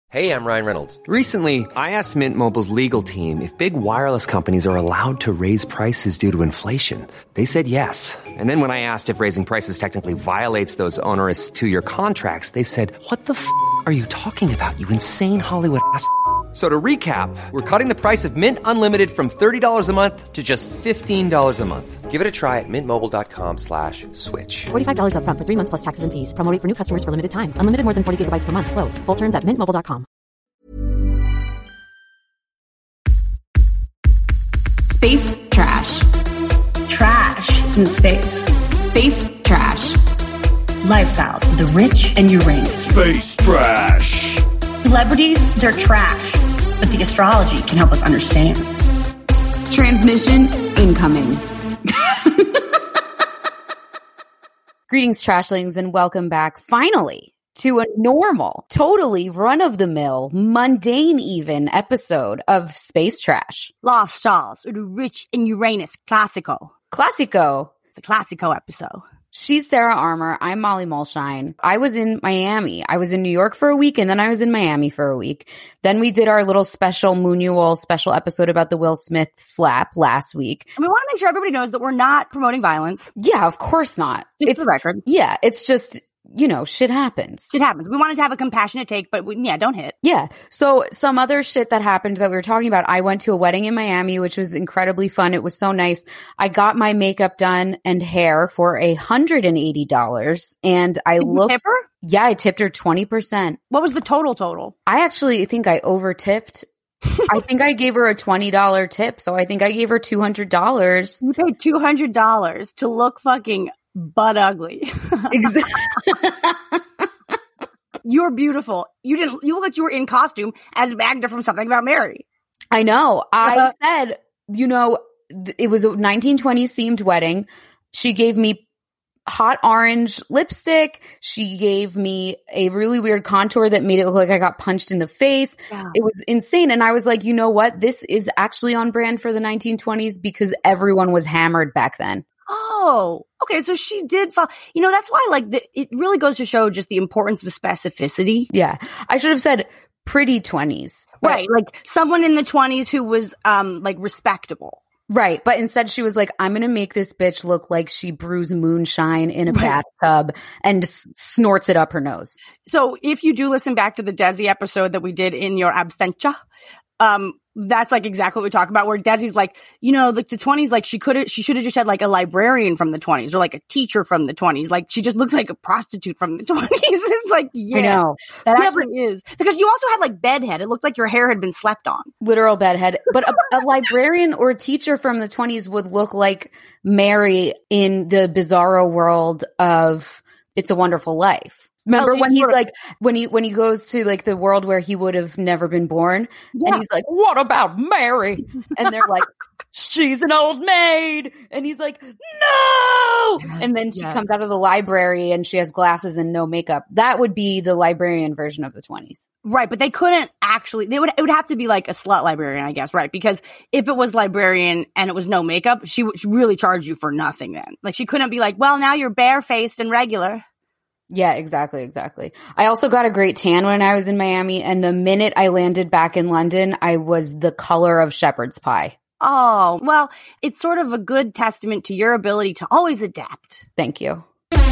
Hey, I'm Ryan Reynolds. Recently, I asked Mint Mobile's legal team if big wireless companies are allowed to raise prices due to inflation. They said yes. And then when I asked if raising prices technically violates those onerous two-year contracts, they said, "What the f*** are you talking about, you insane Hollywood ass?" So to recap, we're cutting the price of Mint Unlimited from $30 a month to just $15 a month. Give it a try at mintmobile.com/switch. $45 up front for 3 months plus taxes and fees. Promo rate for new customers for limited time. Unlimited more than 40 gigabytes per month. Slows full terms at mintmobile.com. Space trash. Trash in space. Space trash. Lifestyles of the rich and Uranus. Space trash. Celebrities, they're trash, but the astrology can help us understand. Transmission incoming. Greetings, trashlings, and welcome back, finally, to a normal, totally run-of-the-mill, mundane even episode of Space Trash. Lifestyles of the rich and Uranus. Classico. Classico. It's a Classico episode. She's Sarah Armour. I'm Molly Mulshine. I was in Miami. I was in New York for a week, and then I was in Miami for a week. Then we did our little special Moonual special episode about the Will Smith slap last week. And we want to make sure everybody knows that we're not promoting violence. Yeah, of course not. Just for the record. Yeah, it's just, you know, shit happens. Shit happens. We wanted to have a compassionate take, but don't hit. Yeah. So some other shit that happened that we were talking about, I went to a wedding in Miami, which was incredibly fun. It was so nice. I got my makeup done and hair for $180. And I looked. Tip her? Yeah, I tipped her 20%. What was the total? I actually think I over tipped. I think I gave her a $20 tip. So I think I gave her $200. You paid $200 to look fucking butt ugly. Exactly. You're beautiful. You look like you were in costume as Magda from Something About Mary. I know. I said, you know, it was a 1920s themed wedding. She gave me hot orange lipstick. She gave me a really weird contour that made it look like I got punched in the face. Yeah. It was insane. And I was like, you know what? This is actually on brand for the 1920s because everyone was hammered back then. Oh, okay. So she did follow. You know, that's why, it really goes to show just the importance of specificity. Yeah. I should have said pretty 20s. Right. Like someone in the 20s who was, respectable. Right. But instead she was like, I'm going to make this bitch look like she brews moonshine in a bathtub and snorts it up her nose. So if you do listen back to the Desi episode that we did in your absentia, that's like exactly what we talk about, where Desi's like, you know, like the 20s, like she should have just had like a librarian from the 20s or like a teacher from the 20s. Like she just looks like a prostitute from the 20s. It's like, yeah, I know. That actually is. Because you also had like bedhead. It looked like your hair had been slept on. Literal bedhead. But a librarian or a teacher from the 20s would look like Mary in the bizarro world of It's a Wonderful Life. Remember when he's like, when he goes to like the world where he would have never been born, and he's like, what about Mary? And they're like, she's an old maid. And he's like, no. And then she comes out of the library and she has glasses and no makeup. That would be the librarian version of the 20s. Right. But they couldn't actually, it would have to be like a slut librarian, I guess. Right. Because if it was librarian and it was no makeup, she would really charge you for nothing then. Like she couldn't be like, well, now you're barefaced and regular. Yeah, exactly. I also got a great tan when I was in Miami, and the minute I landed back in London, I was the color of shepherd's pie. Oh, well, it's sort of a good testament to your ability to always adapt. Thank you.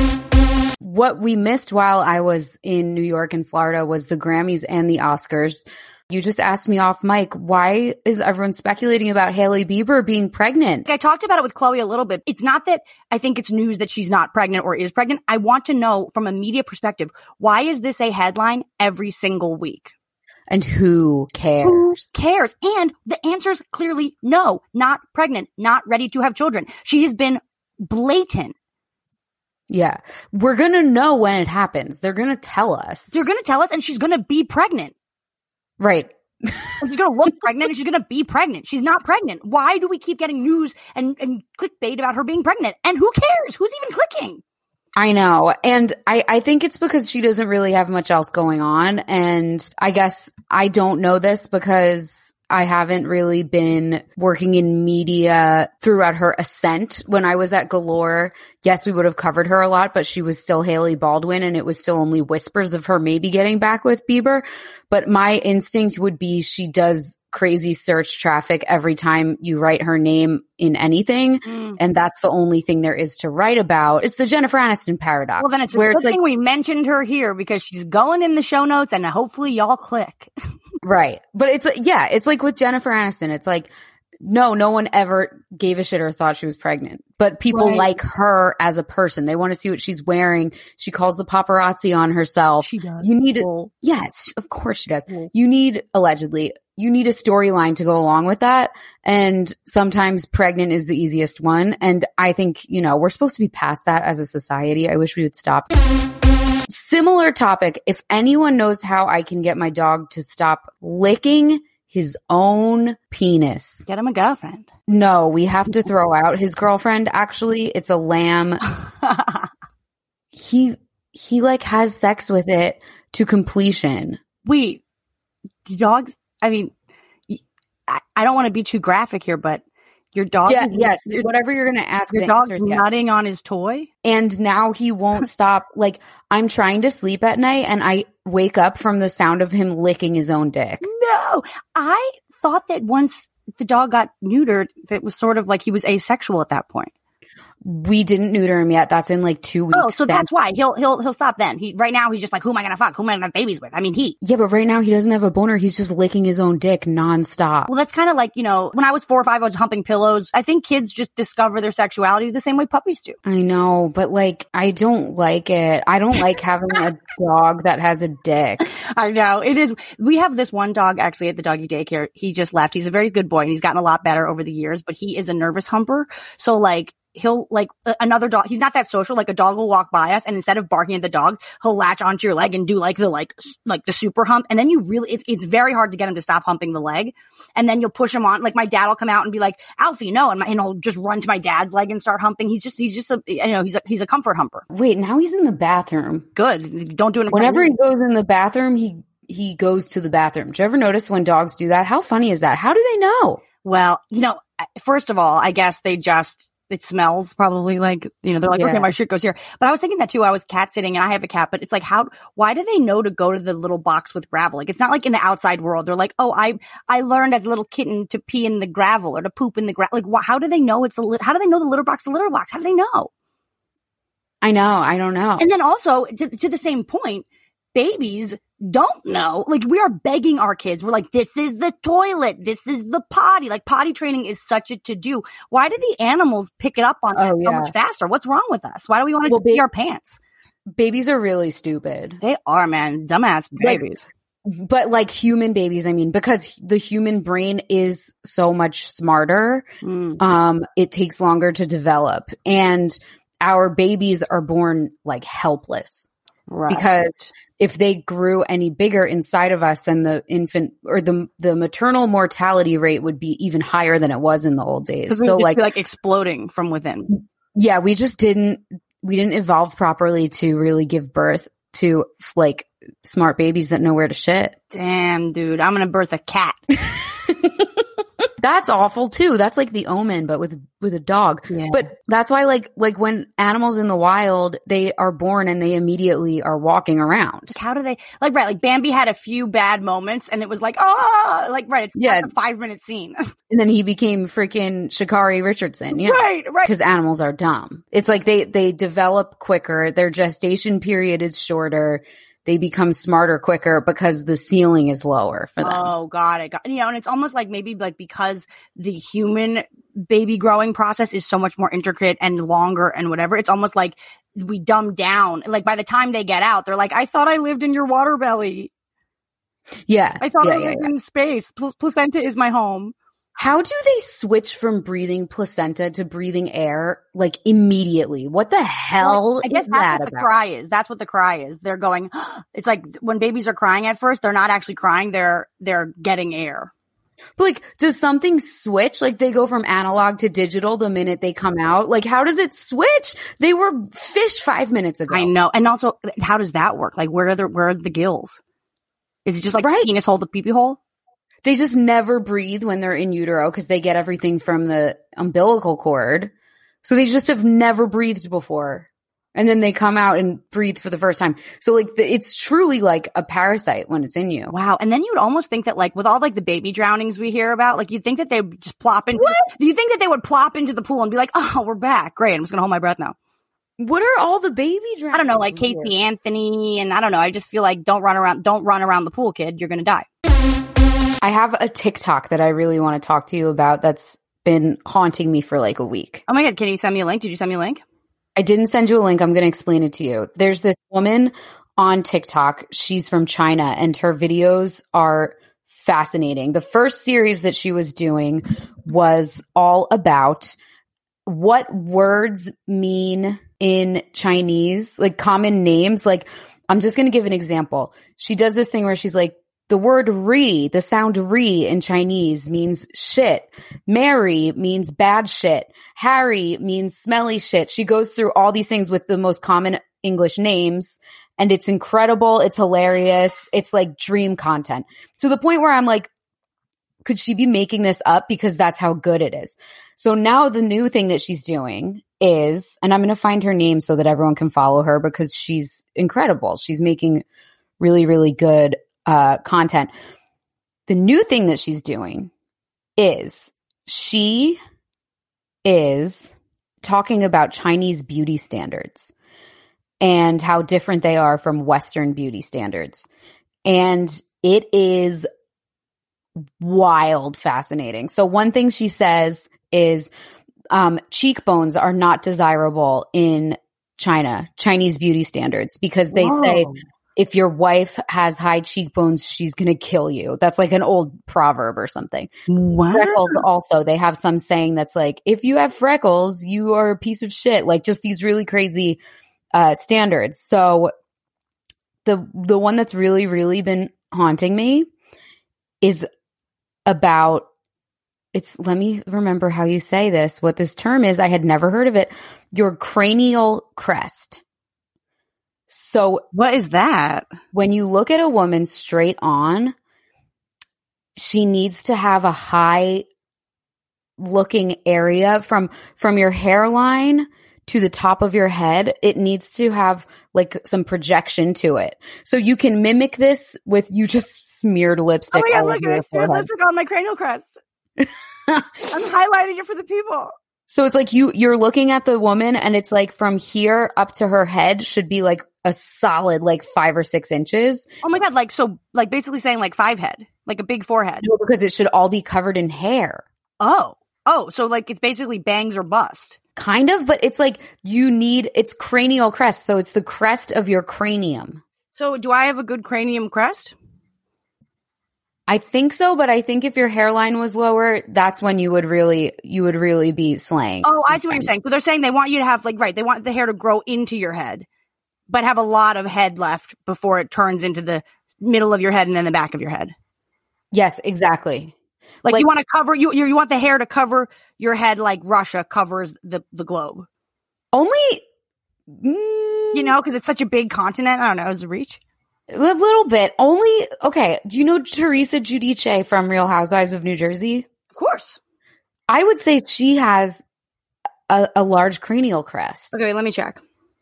What we missed while I was in New York and Florida was the Grammys and the Oscars. You just asked me off mic, why is everyone speculating about Hailey Bieber being pregnant? I talked about it with Chloe a little bit. It's not that I think it's news that she's not pregnant or is pregnant. I want to know from a media perspective, why is this a headline every single week? And who cares? Who cares? And the answer is clearly no, not pregnant, not ready to have children. She has been blatant. Yeah. We're going to know when it happens. They're going to tell us. They're going to tell us, and she's going to be pregnant. Right. She's going to look pregnant and she's going to be pregnant. She's not pregnant. Why do we keep getting news and clickbait about her being pregnant? And who cares? Who's even clicking? I know. And I think it's because she doesn't really have much else going on. And I guess I don't know this because I haven't really been working in media throughout her ascent. When I was at Galore, yes, we would have covered her a lot, but she was still Hailey Baldwin and it was still only whispers of her maybe getting back with Bieber. But my instinct would be she does crazy search traffic every time you write her name in anything. And that's the only thing there is to write about. It's the Jennifer Aniston paradox. Well, then it's a good thing we mentioned her here because she's going in the show notes and hopefully y'all click. Right. But it's like with Jennifer Aniston, it's like, no one ever gave a shit or thought she was pregnant, but people like her as a person. They want to see what she's wearing. She calls the paparazzi on herself. She does. You need yes, of course she does. You need a storyline to go along with that. And sometimes pregnant is the easiest one. And I think, we're supposed to be past that as a society. I wish we would stop. Similar topic. If anyone knows how I can get my dog to stop licking his own penis. Get him a girlfriend. No, we have to throw out his girlfriend. Actually, it's a lamb. He has sex with it to completion. Wait, dogs? I mean, I don't want to be too graphic here, but your dog yes, whatever you're going to ask. Your dog's nutting on his toy? And now he won't stop. Like, I'm trying to sleep at night and I wake up from the sound of him licking his own dick. No, I thought that once the dog got neutered, that was sort of like he was asexual at that point. We didn't neuter him yet. That's in like 2 weeks. Oh, so that's why he'll stop then. Right now he's just like, who am I gonna fuck? Who am I gonna have babies with? I mean, Yeah, but right now he doesn't have a boner. He's just licking his own dick nonstop. Well, that's kind of like, when I was 4 or 5, I was humping pillows. I think kids just discover their sexuality the same way puppies do. I know, but I don't like it. I don't like having a dog that has a dick. I know it is. We have this one dog actually at the doggy daycare. He just left. He's a very good boy and he's gotten a lot better over the years, but he is a nervous humper. So he'll another dog. He's not that social. Like a dog will walk by us and instead of barking at the dog, he'll latch onto your leg and do the super hump. And then it's very hard to get him to stop humping the leg. And then you'll push him on. Like my dad will come out and be like, Alfie, no. And he'll just run to my dad's leg and start humping. He's just he's a comfort humper. Wait, now he's in the bathroom. Good. Don't do it. Whenever he goes in the bathroom, he goes to the bathroom. Do you ever notice when dogs do that? How funny is that? How do they know? Well, first of all, I guess it smells probably like, they're like, okay, my shit goes here. But I was thinking that too. I was cat sitting and I have a cat, but it's like, why do they know to go to the little box with gravel? Like, it's not like in the outside world. They're like, oh, I learned as a little kitten to pee in the gravel or to poop in the gravel. Like, how do they know how do they know the litter box, How do they know? I know. I don't know. And then also to the same point, babies don't know. Like, we are begging our kids. We're like, this is the toilet. This is the potty. Like, potty training is such a to-do. Why do the animals pick it up on so much faster? What's wrong with us? Why do we want to pee our pants? Babies are really stupid. They are, man. Dumbass babies. But like human babies, I mean, because the human brain is so much smarter, it takes longer to develop. And our babies are born like helpless. Right. Because if they grew any bigger inside of us, then the infant or the maternal mortality rate would be even higher than it was in the old days. So like exploding from within. Yeah, we didn't evolve properly to really give birth to like smart babies that know where to shit. Damn, dude, I'm gonna birth a cat. That's awful too. That's like the Omen, but with a dog. Yeah. But that's why like when animals in the wild, they are born and they immediately are walking around. Like, how do they like Bambi had a few bad moments and it was like, it's a 5-minute scene. And then he became freaking Sha'Carri Richardson. Yeah. Right. Because animals are dumb. It's like they develop quicker. Their gestation period is shorter. They become smarter quicker because the ceiling is lower for them. Oh, got it. And it's almost like maybe like because the human baby growing process is so much more intricate and longer and whatever. It's almost like we dumb down. Like by the time they get out, they're like, I thought I lived in your water belly. Yeah. I thought I lived in space. Placenta is my home. How do they switch from breathing placenta to breathing air like immediately? What the hell I guess is that about? The cry is. That's what the cry is. They're going, it's like when babies are crying at first, they're not actually crying. They're getting air. But like, does something switch? Like they go from analog to digital the minute they come out? Like how does it switch? They were fish 5 minutes ago. I know. And also, how does that work? Like where are the gills? Is it just like penis hole, the pee-pee hole? They just never breathe when they're in utero because they get everything from the umbilical cord. So they just have never breathed before. And then they come out and breathe for the first time. So like it's truly like a parasite when it's in you. Wow. And then you would almost think that like with all like the baby drownings we hear about, like you'd think that they would just plop into, do you think that they would plop into the pool and be like, oh, we're back. Great. I'm just going to hold my breath now. What are all the baby drownings? I don't know, like Casey Anthony. And I don't know. I just feel like don't run around the pool, kid. You're going to die. I have a TikTok that I really want to talk to you about that's been haunting me for like a week. Oh my God. Can you send me a link? Did you send me a link? I didn't send you a link. I'm going to explain it to you. There's this woman on TikTok. She's from China and her videos are fascinating. The first series that she was doing was all about what words mean in Chinese, like common names. Like, I'm just going to give an example. She does this thing where she's like, the word "ri," the sound "ri" in Chinese means shit. Mary means bad shit. Harry means smelly shit. She goes through all these things with the most common English names, and it's incredible. It's hilarious. It's like dream content to the point where I'm like, could she be making this up? Because that's how good it is. So now the new thing that she's doing is, and I'm going to find her name so that everyone can follow her because she's incredible. She's making really, really good content. The new thing that she's doing is she is talking about Chinese beauty standards and how different they are from Western beauty standards. And it is wild fascinating. So one thing she says is cheekbones are not desirable in Chinese beauty standards, because they say if your wife has high cheekbones, she's going to kill you. That's like an old proverb or something. Wow. Freckles also, they have some saying that's like, if you have freckles, you are a piece of shit. Like just these really crazy standards. So the one that's really, really been haunting me is about, let me remember how you say this, what this term is. I had never heard of it. Your cranial crest. So what is that? When you look at a woman straight on, she needs to have a high looking area from your hairline to the top of your head. It needs to have like some projection to it. So you can mimic this with you just smeared lipstick. Oh my God, look at this smeared lipstick on my cranial crest. I'm highlighting it for the people. So it's like you're looking at the woman and it's like from here up to her head should be like a solid like 5 or 6 inches. Oh my God. Like, so like basically saying like 5 head, like a big forehead. No, because it should all be covered in hair. Oh, so like it's basically bangs or bust. Kind of, but it's like it's cranial crest. So it's the crest of your cranium. So do I have a good cranium crest? I think so, but I think if your hairline was lower, that's when you would really be slaying. Oh, I see what you're saying. So they're saying they want you to have like, right, they want the hair to grow into your head, but have a lot of head left before it turns into the middle of your head and then the back of your head. Yes, exactly. Like you want to cover, you want the hair to cover your head like Russia covers the globe. Only, you know, because it's such a big continent. I don't know, is it reach? A little bit. Only, okay. Do you know Teresa Giudice from Real Housewives of New Jersey? Of course. I would say she has a large cranial crest. Okay, let me check.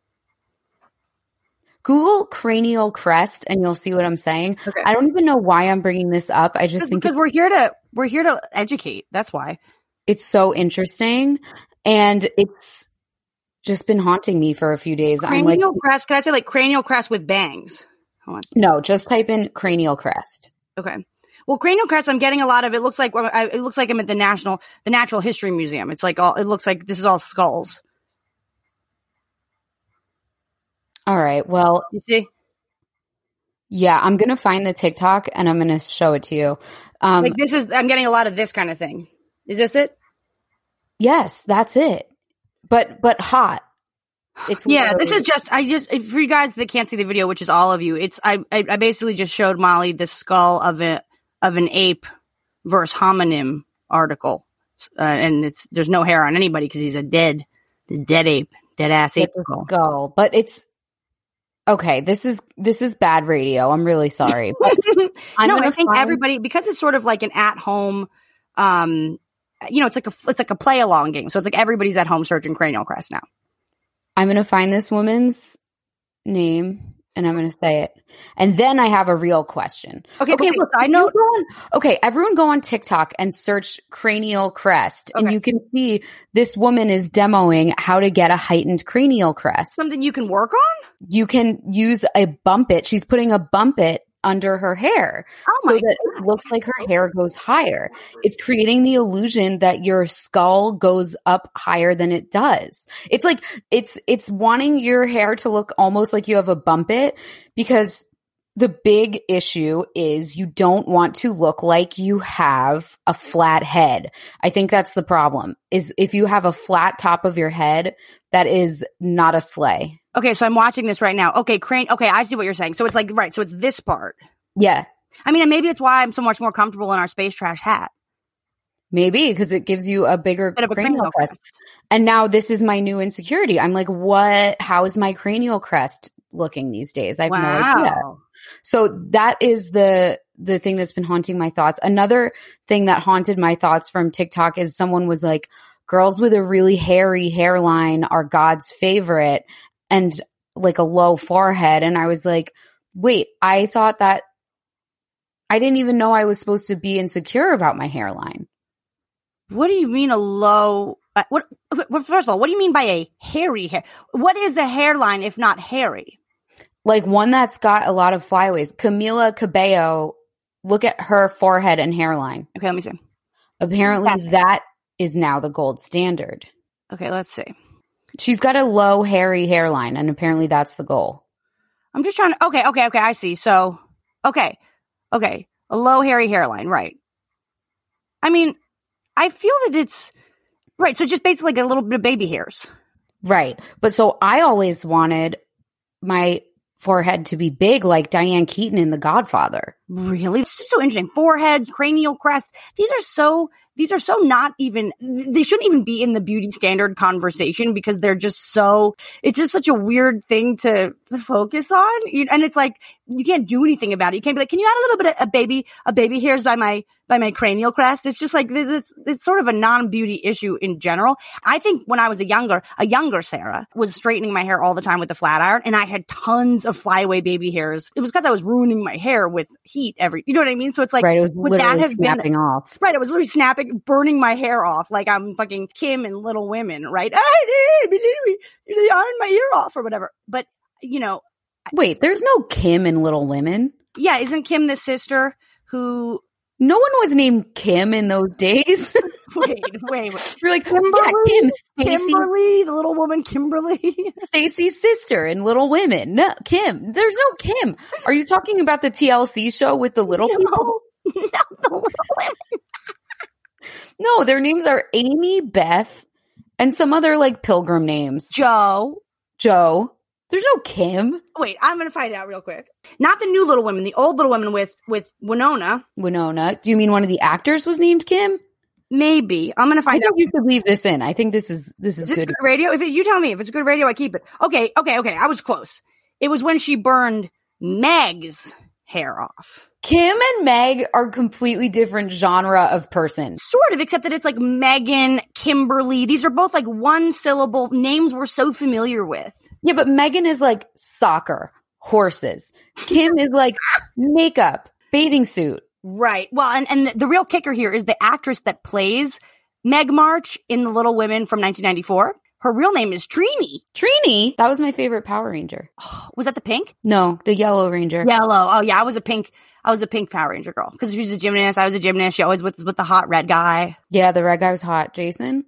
Google cranial crest and you'll see what I'm saying. Okay. I don't even know why I'm bringing this up. I just think because we're here to educate. That's why. It's so interesting and it's just been haunting me for a few days. Cranial crest. Can I say like cranial crest with bangs? Hold on. No, just type in cranial crest. Okay. Well, cranial crest, I'm getting a lot of. It looks like I'm at the Natural History Museum. It's like it looks like this is all skulls. All right. Well, you see? Yeah, I'm gonna find the TikTok and I'm gonna show it to you. I'm getting a lot of this kind of thing. Is this it? Yes, that's it. But hot. It's this is just for you guys that can't see the video, which is all of you. I basically just showed Molly the skull of an ape versus hominin article, and there's no hair on anybody because he's the dead ape, dead ass ape skull. But it's Okay, this is bad radio. I'm really sorry. But I think everybody, because it's sort of like an at-home, it's like a play-along game. So it's like everybody's at home searching cranial crest now. I'm going to find this woman's name and I'm going to say it. And then I have a real question. Okay, look, I know. Everyone go on TikTok and search cranial crest, and you can see this woman is demoing how to get a heightened cranial crest. Something you can work on? You can use a bump it. She's putting a bump it under her hair so that it looks like her hair goes higher. It's creating the illusion that your skull goes up higher than it does. It's like it's wanting your hair to look almost like you have a bump it, because the big issue is you don't want to look like you have a flat head. I think that's the problem, is if you have a flat top of your head, that is not a sleigh. Okay, so I'm watching this right now. Okay, okay, I see what you're saying. So it's like, right, so it's this part. Yeah. I mean, and maybe it's why I'm so much more comfortable in our space trash hat. Maybe, because it gives you a bigger cranial crest. And now this is my new insecurity. I'm like, how is my cranial crest looking these days? I have no idea. So that is the thing that's been haunting my thoughts. Another thing that haunted my thoughts from TikTok is someone was like, girls with a really hairy hairline are God's favorite, and like a low forehead. And I was like, wait, I thought that I didn't even know I was supposed to be insecure about my hairline. What do you mean a low? First of all, what do you mean by a hairy hair? What is a hairline if not hairy? Like one that's got a lot of flyaways. Camila Cabello, look at her forehead and hairline. Okay, let me see. Apparently that is now the gold standard. Okay, let's see. She's got a low, hairy hairline, and apparently that's the goal. I'm just trying to... Okay, I see. So, okay. A low, hairy hairline, right. I mean, I feel that it's... Right, so just basically like a little bit of baby hairs. Right. But so I always wanted my forehead to be big like Diane Keaton in The Godfather. Really? This is so interesting. Foreheads, cranial crests. These are so not even, they shouldn't even be in the beauty standard conversation, because they're just so, it's just such a weird thing to focus on. And it's like, you can't do anything about it. You can't be like, can you add a little bit of a baby hairs by my cranial crest? It's just like, it's sort of a non-beauty issue in general. I think when I was a younger Sarah was straightening my hair all the time with the flat iron, and I had tons of flyaway baby hairs. It was because I was ruining my hair with heat you know what I mean? So it's like, right, it was literally snapping off. Right, it was literally snapping, burning my hair off like I'm fucking Kim in Little Women, right? I iron my ear off or whatever. But, you know. Wait, there's no Kim in Little Women? Yeah, isn't Kim the sister who... No one was named Kim in those days. Wait. You're like, yeah, Kim, Stacey. Kimberly, the little woman Kimberly. Stacy's sister in Little Women. No, Kim. There's no Kim. Are you talking about the TLC show with the little people? No, the Little Women. No, their names are Amy, Beth, and some other like pilgrim names. Joe. There's no Kim. Wait, I'm going to find out real quick. Not the new Little Women, the old Little Women with Winona. Do you mean one of the actors was named Kim? Maybe. I'm going to find out. You could leave this in. I think this is good radio. You tell me if it's good radio, I keep it. Okay. I was close. It was when she burned Meg's hair off. Kim and Meg are completely different genre of person. Sort of, except that it's like Megan, Kimberly. These are both like one syllable names we're so familiar with. Yeah, but Megan is like soccer, horses. Kim is like makeup, bathing suit. Right. Well, and the real kicker here is the actress that plays Meg March in The Little Women from 1994. Her real name is Trini. Trini? That was my favorite Power Ranger. Was that the pink? No, the Yellow Ranger. Yellow. Oh, yeah. I was a pink Power Ranger girl. Because she was a gymnast. I was a gymnast. She always was with the hot red guy. Yeah, the red guy was hot. Jason.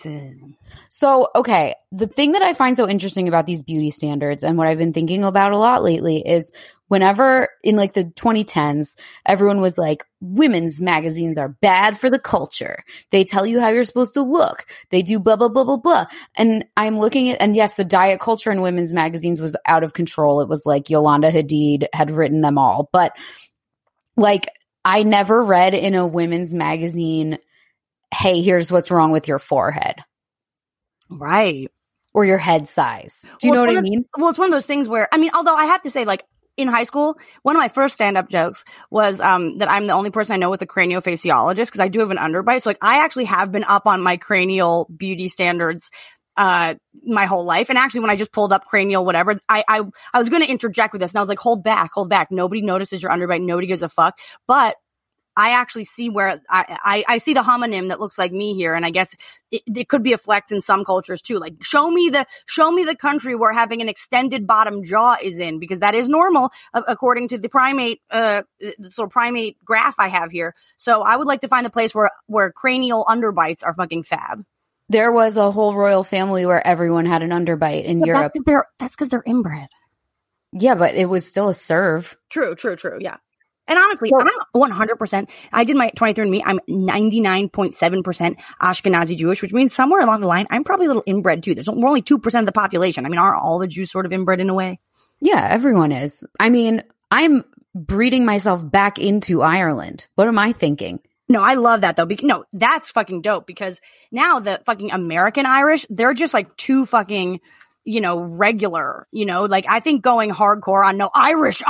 So, okay. The thing that I find so interesting about these beauty standards and what I've been thinking about a lot lately is whenever in like the 2010s, everyone was like, women's magazines are bad for the culture. They tell you how you're supposed to look. They do blah, blah, blah, blah, blah. And I'm looking at, and yes, the diet culture in women's magazines was out of control. It was like Yolanda Hadid had written them all. But like, I never read in a women's magazine, hey, here's what's wrong with your forehead. Right. or your head size. Do you know what I mean? Well, it's one of those things where, I mean, although I have to say, like, in high school, one of my first stand-up jokes was that I'm the only person I know with a craniofaciologist because I do have an underbite. So, like, I actually have been up on my cranial beauty standards my whole life. And actually, when I just pulled up cranial whatever, I was going to interject with this, and I was like, hold back. Nobody notices your underbite. Nobody gives a fuck. But I actually see where I see the homonym that looks like me here. And I guess it could be a flex in some cultures too. Like, show me the country where having an extended bottom jaw is in, because that is normal according to the primate, sort of primate graph I have here. So I would like to find the place where cranial underbites are fucking fab. There was a whole royal family where everyone had an underbite in Europe. That's because they're inbred. Yeah, but it was still a serve. True. Yeah. And honestly, I'm 100%. I did my 23andMe. I'm 99.7% Ashkenazi Jewish, which means somewhere along the line, I'm probably a little inbred too. We're only 2% of the population. I mean, aren't all the Jews sort of inbred in a way? Yeah, everyone is. I mean, I'm breeding myself back into Ireland. What am I thinking? No, I love that though. No, that's fucking dope, because now the fucking American Irish, they're just like too fucking, regular, like I think going hardcore on no Irish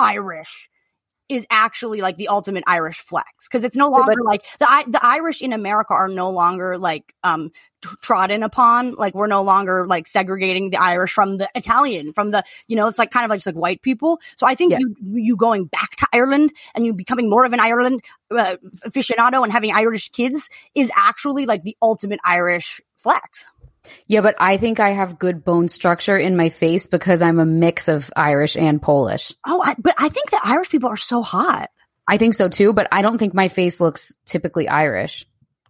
is actually like the ultimate Irish flex, because it's no longer like the Irish in America are no longer like trodden upon. Like, we're no longer like segregating the Irish from the Italian, from the it's like kind of like just like white people. So I think you going back to Ireland and you becoming more of an Ireland aficionado and having Irish kids is actually like the ultimate Irish flex. Yeah, but I think I have good bone structure in my face because I'm a mix of Irish and Polish. Oh, but I think that Irish people are so hot. I think so too, but I don't think my face looks typically Irish.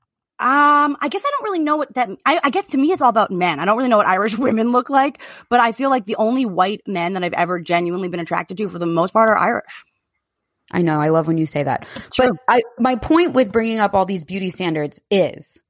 I guess I don't really know what that, I guess to me it's all about men. I don't really know what Irish women look like, but I feel like the only white men that I've ever genuinely been attracted to for the most part are Irish. I know. I love when you say that. True. But my point with bringing up all these beauty standards is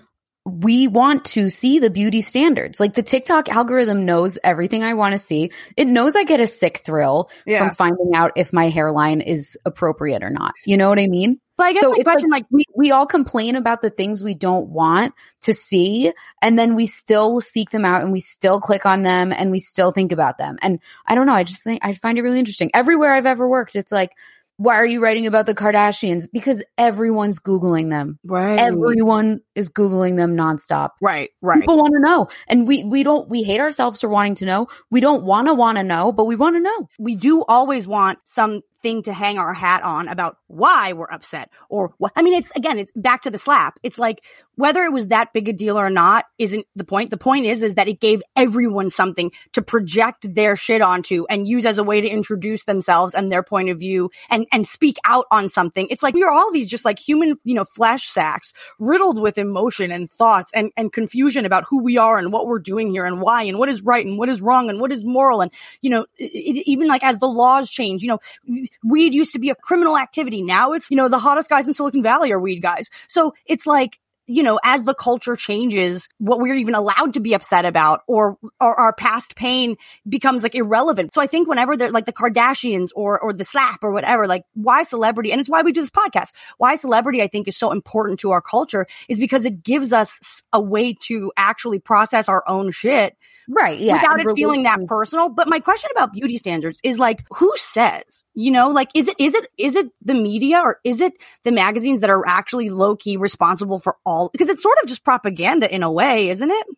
we want to see the beauty standards. Like, the TikTok algorithm knows everything I want to see. It knows I get a sick thrill from finding out if my hairline is appropriate or not. You know what I mean? But I guess my question, like we all complain about the things we don't want to see, and then we still seek them out and we still click on them and we still think about them. And I don't know. I just think I find it really interesting. Everywhere I've ever worked, it's like, why are you writing about the Kardashians? Because everyone's Googling them. Right. Everyone is Googling them nonstop. Right. People want to know. And we hate ourselves for wanting to know. We don't want to know, but we want to know. We do always want something to hang our hat on about why we're upset or what. I mean, it's back to the slap. It's like, whether it was that big a deal or not isn't the point. The point is that it gave everyone something to project their shit onto and use as a way to introduce themselves and their point of view and speak out on something. It's like, we are all these just like human, flesh sacks riddled with emotion and thoughts and confusion about who we are and what we're doing here and why and what is right and what is wrong and what is moral. And, even like as the laws change, weed used to be a criminal activity. Now it's, the hottest guys in Silicon Valley are weed guys. So it's like, as the culture changes, what we're even allowed to be upset about or our past pain becomes like irrelevant. So I think whenever they're like the Kardashians or the slap or whatever, like, why celebrity, and it's why we do this podcast, why celebrity I think is so important to our culture is because it gives us a way to actually process our own shit. Right. Yeah. Without it feeling that personal. But my question about beauty standards is like, who says, like, is it the media or is it the magazines that are actually low key responsible for all? Because it's sort of just propaganda in a way, isn't it?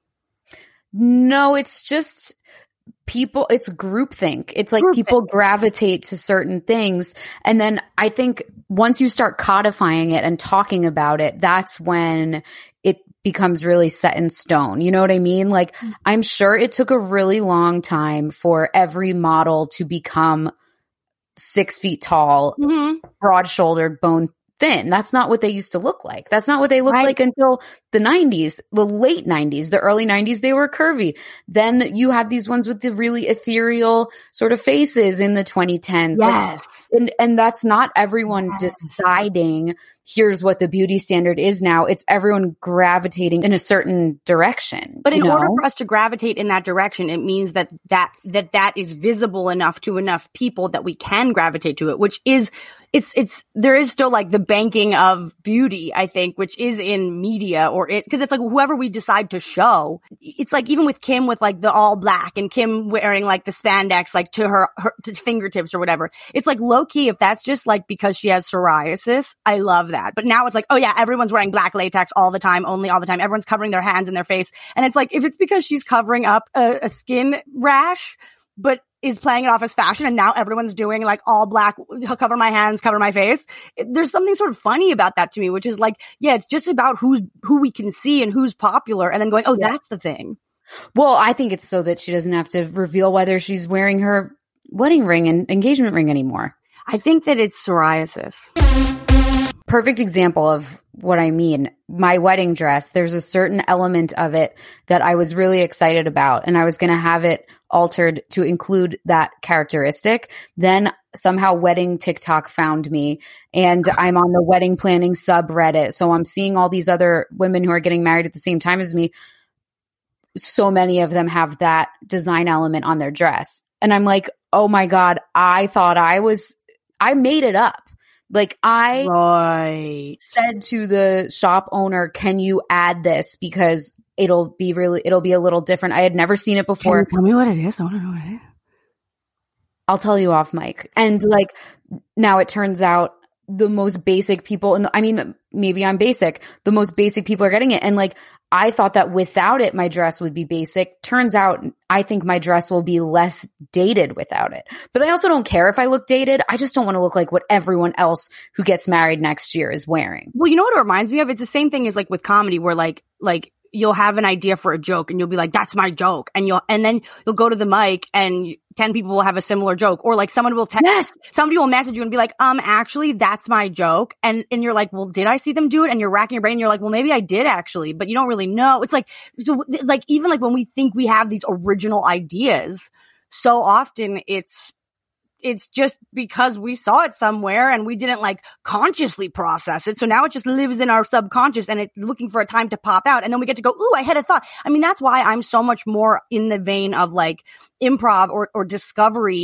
No, it's just people. It's groupthink. It's like people gravitate to certain things. And then I think once you start codifying it and talking about it, that's when it becomes really set in stone. You know what I mean? Like, I'm sure it took a really long time for every model to become 6 feet tall, broad-shouldered, bone thin. That's not what they used to look like. That's not what they looked like until the 90s, the late 90s, the early 90s, they were curvy. Then you had these ones with the really ethereal sort of faces in the 2010s. Yes. Like, and that's not everyone deciding here's what the beauty standard is now. It's everyone gravitating in a certain direction. But in order for us to gravitate in that direction, it means that is visible enough to enough people that we can gravitate to it, which is there is still like the banking of beauty, I think, which is in media because it's like whoever we decide to show. It's like even with Kim with like the all black and Kim wearing like the spandex like to her to fingertips or whatever. It's like low key, if that's just like because she has psoriasis, I love that. But now it's like, oh yeah, everyone's wearing black latex all the time, only all the time. Everyone's covering their hands and their face. And it's like, if it's because she's covering up a skin rash, but is playing it off as fashion, and now everyone's doing like all black, cover my hands, cover my face. There's something sort of funny about that to me, which is like, yeah, it's just about who we can see and who's popular, and then going, oh, that's the thing. Well, I think it's so that she doesn't have to reveal whether she's wearing her wedding ring and engagement ring anymore. I think that it's psoriasis. Perfect example of what I mean. My wedding dress, there's a certain element of it that I was really excited about, and I was going to have it altered to include that characteristic. Then somehow wedding TikTok found me, and I'm on the wedding planning subreddit. So I'm seeing all these other women who are getting married at the same time as me. So many of them have that design element on their dress. And I'm like, oh my God, I thought I made it up. Like I said to the shop owner, can you add this? Because it'll be a little different. I had never seen it before. Can you tell me what it is? I want to know what it is. I'll tell you off mic. And like now it turns out the most basic people, maybe I'm basic. The most basic people are getting it. And like, I thought that without it, my dress would be basic. Turns out, I think my dress will be less dated without it. But I also don't care if I look dated. I just don't want to look like what everyone else who gets married next year is wearing. Well, you know what it reminds me of? It's the same thing as like with comedy where like you'll have an idea for a joke and you'll be like, that's my joke. And then you'll go to the mic and 10 people will have a similar joke. Or like somebody will somebody will message you and be like, actually, that's my joke. And you're like, well, did I see them do it? And you're racking your brain and you're like, well, maybe I did actually, but you don't really know. It's like even like when we think we have these original ideas, so often it's just because we saw it somewhere and we didn't like consciously process it. So now it just lives in our subconscious and it's looking for a time to pop out. And then we get to go, ooh, I had a thought. I mean, that's why I'm so much more in the vein of like improv or discovery.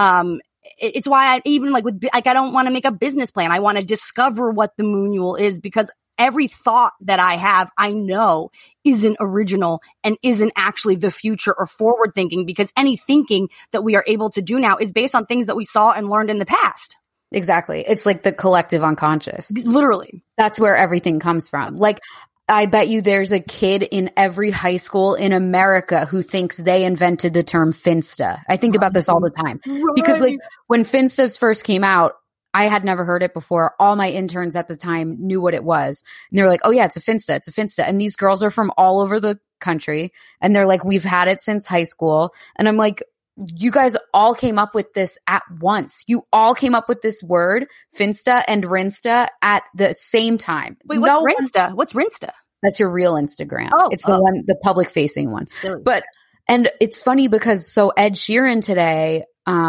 It's why I even like I don't want to make a business plan. I want to discover what the Moonual is, because every thought that I have, I know isn't original and isn't actually the future or forward thinking, because any thinking that we are able to do now is based on things that we saw and learned in the past. Exactly. It's like the collective unconscious. Literally. That's where everything comes from. Like, I bet you there's a kid in every high school in America who thinks they invented the term Finsta. I think about this all the time. Right. Because like when Finstas first came out, I had never heard it before. All my interns at the time knew what it was. And they were like, oh yeah, it's a Finsta. It's a Finsta. And these girls are from all over the country. And they're like, we've had it since high school. And I'm like, you guys all came up with this at once. You all came up with this word, Finsta and Rinsta, at the same time. Wait, what's Rinsta? What's Rinsta? That's your real Instagram. Oh, it's the one, the public facing one. Really? And it's funny because so Ed Sheeran today,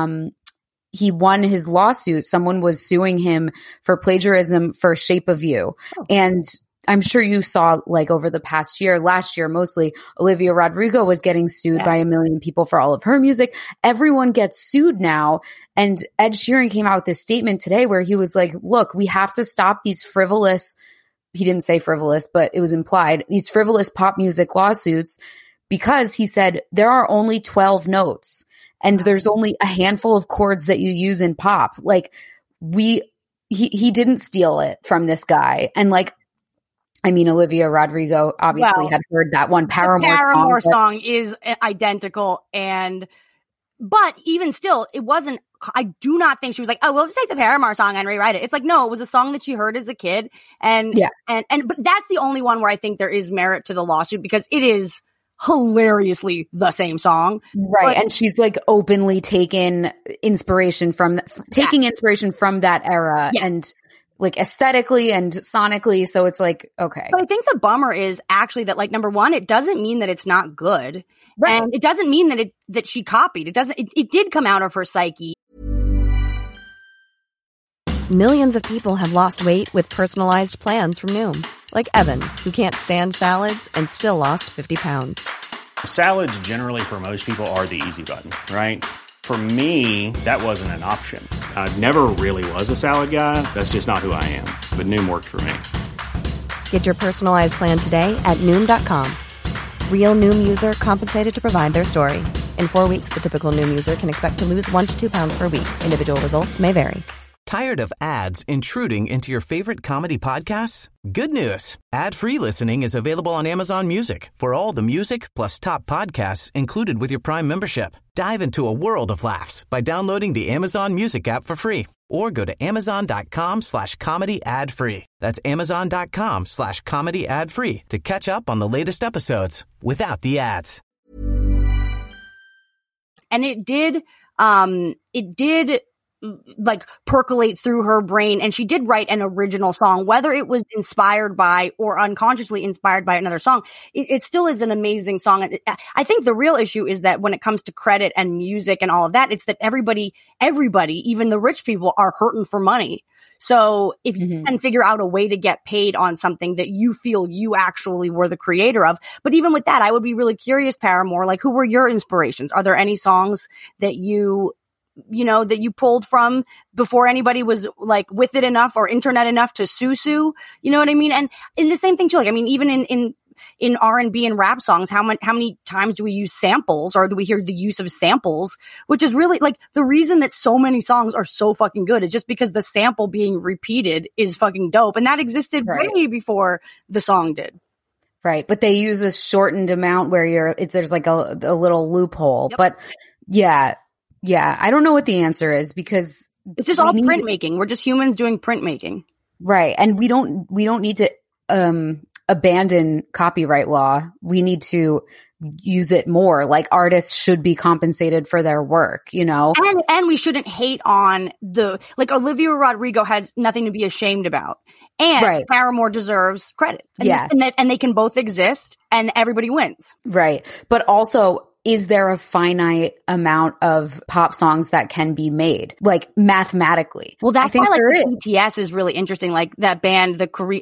he won his lawsuit. Someone was suing him for plagiarism for Shape of You. Oh. And I'm sure you saw like over the past year, last year mostly, Olivia Rodrigo was getting sued by a million people for all of her music. Everyone gets sued now. And Ed Sheeran came out with this statement today where he was like, look, we have to stop these frivolous, he didn't say frivolous, but it was implied, these frivolous pop music lawsuits, because he said there are only 12 notes. And there's only a handful of chords that you use in pop. Like he didn't steal it from this guy. And like, I mean, Olivia Rodrigo obviously had heard that one Paramore song is identical. But even still, it wasn't, I do not think she was like, oh, we'll just take the Paramore song and rewrite it. It's like, no, it was a song that she heard as a kid. But that's the only one where I think there is merit to the lawsuit, because it is hilariously the same song. Right. And she's like openly taken inspiration from that era and like aesthetically and sonically. So it's like, okay. But I think the bummer is actually that, like, number one, it doesn't mean that it's not good. Right. And it doesn't mean that she copied. It did come out of her psyche. Millions of people have lost weight with personalized plans from Noom. Like Evan, who can't stand salads and still lost 50 pounds. Salads generally for most people are the easy button, right? For me, that wasn't an option. I never really was a salad guy. That's just not who I am. But Noom worked for me. Get your personalized plan today at Noom.com. Real Noom user compensated to provide their story. In 4 weeks, the typical Noom user can expect to lose 1 to 2 pounds per week. Individual results may vary. Tired of ads intruding into your favorite comedy podcasts? Good news. Ad-free listening is available on Amazon Music for all the music plus top podcasts included with your Prime membership. Dive into a world of laughs by downloading the Amazon Music app for free or go to amazon.com/comedy ad-free. That's amazon.com/comedy ad-free to catch up on the latest episodes without the ads. And it did like percolate through her brain, and she did write an original song, whether it was inspired by or unconsciously inspired by another song. It still is an amazing song. I think the real issue is that when it comes to credit and music and all of that, it's that everybody, even the rich people, are hurting for money. So if you can figure out a way to get paid on something that you feel you actually were the creator of. But even with that, I would be really curious, Paramore, like, who were your inspirations? Are there any songs that you pulled from before anybody was like with it enough or internet enough to sue? You know what I mean? And the same thing too. Like, I mean, even in R&B and rap songs, how many times do we use samples, or do we hear the use of samples? Which is really like the reason that so many songs are so fucking good is just because the sample being repeated is fucking dope. And that existed way before the song did. Right. But they use a shortened amount where there's like a little loophole. Yep. But yeah, I don't know what the answer is because it's just all printmaking. We're just humans doing printmaking. Right. And we don't need to abandon copyright law. We need to use it more. Like, artists should be compensated for their work, you know? And we shouldn't hate on Olivia Rodrigo has nothing to be ashamed about. And Paramore deserves credit. And they can both exist and everybody wins. Right. But also, is there a finite amount of pop songs that can be made, like, mathematically? Well, that's why BTS is really interesting. Like that band, the Korean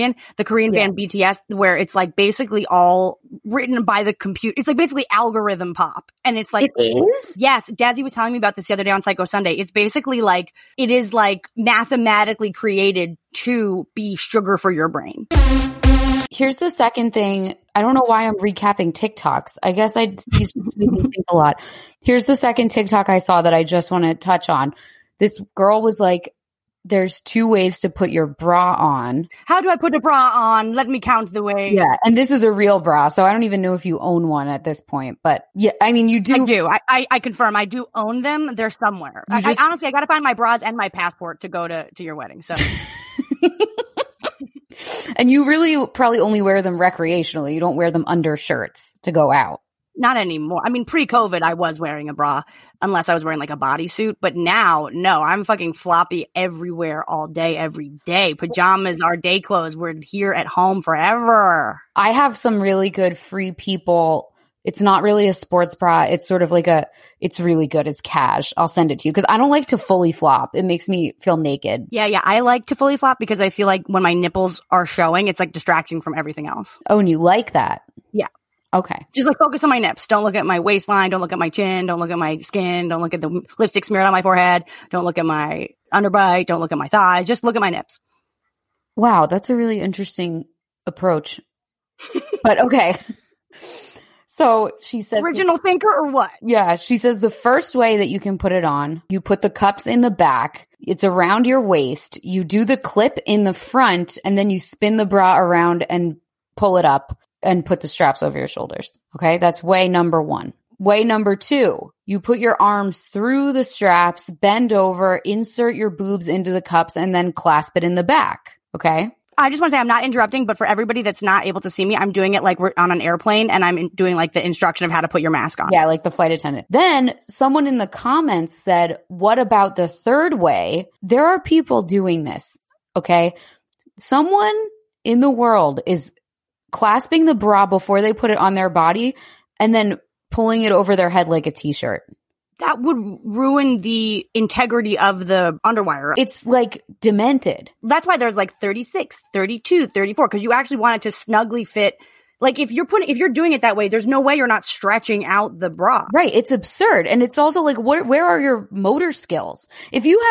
band BTS, where it's like basically all written by the computer. It's like basically algorithm pop. And it's like, it is? Yes. Dazzy was telling me about this the other day on Psycho Sunday. It's basically like, it is like mathematically created to be sugar for your brain. Here's the second thing. I don't know why I'm recapping TikToks. I guess these make me think a lot. Here's the second TikTok I saw that I just want to touch on. This girl was like, there's 2 ways to put your bra on. How do I put a bra on? Let me count the ways. Yeah. And this is a real bra. So I don't even know if you own one at this point. But yeah, I mean, you do. I do. I confirm. I do own them. They're somewhere. Honestly, I got to find my bras and my passport to go to your wedding. So. And you really probably only wear them recreationally. You don't wear them under shirts to go out. Not anymore. I mean, pre-COVID, I was wearing a bra unless I was wearing like a bodysuit. But now, no, I'm fucking floppy everywhere all day, every day. Pajamas are day clothes. We're here at home forever. I have some really good Free People. It's not really a sports bra. It's sort of like it's really good. It's cash. I'll send it to you because I don't like to fully flop. It makes me feel naked. Yeah. I like to fully flop because I feel like when my nipples are showing, it's like distracting from everything else. Oh, and you like that? Yeah. Okay. Just like focus on my nips. Don't look at my waistline. Don't look at my chin. Don't look at my skin. Don't look at the lipstick smeared on my forehead. Don't look at my underbite. Don't look at my thighs. Just look at my nips. Wow. That's a really interesting approach. But okay. So she says, original thinker or what? Yeah. She says the first way that you can put it on, you put the cups in the back. It's around your waist. You do the clip in the front and then you spin the bra around and pull it up and put the straps over your shoulders. Okay. That's way number 1. Way number 2, you put your arms through the straps, bend over, insert your boobs into the cups and then clasp it in the back. Okay. I just want to say I'm not interrupting, but for everybody that's not able to see me, I'm doing it like we're on an airplane and I'm doing like the instruction of how to put your mask on. Yeah, like the flight attendant. Then someone in the comments said, what about the third way? There are people doing this, okay? Someone in the world is clasping the bra before they put it on their body and then pulling it over their head like a t-shirt. that would ruin the integrity of the underwire. It's like demented. That's why there's like 36, 32, 34, because you actually want it to snugly fit. Like if you're doing it that way, there's no way you're not stretching out the bra. Right. It's absurd. And it's also like, where are your motor skills? If you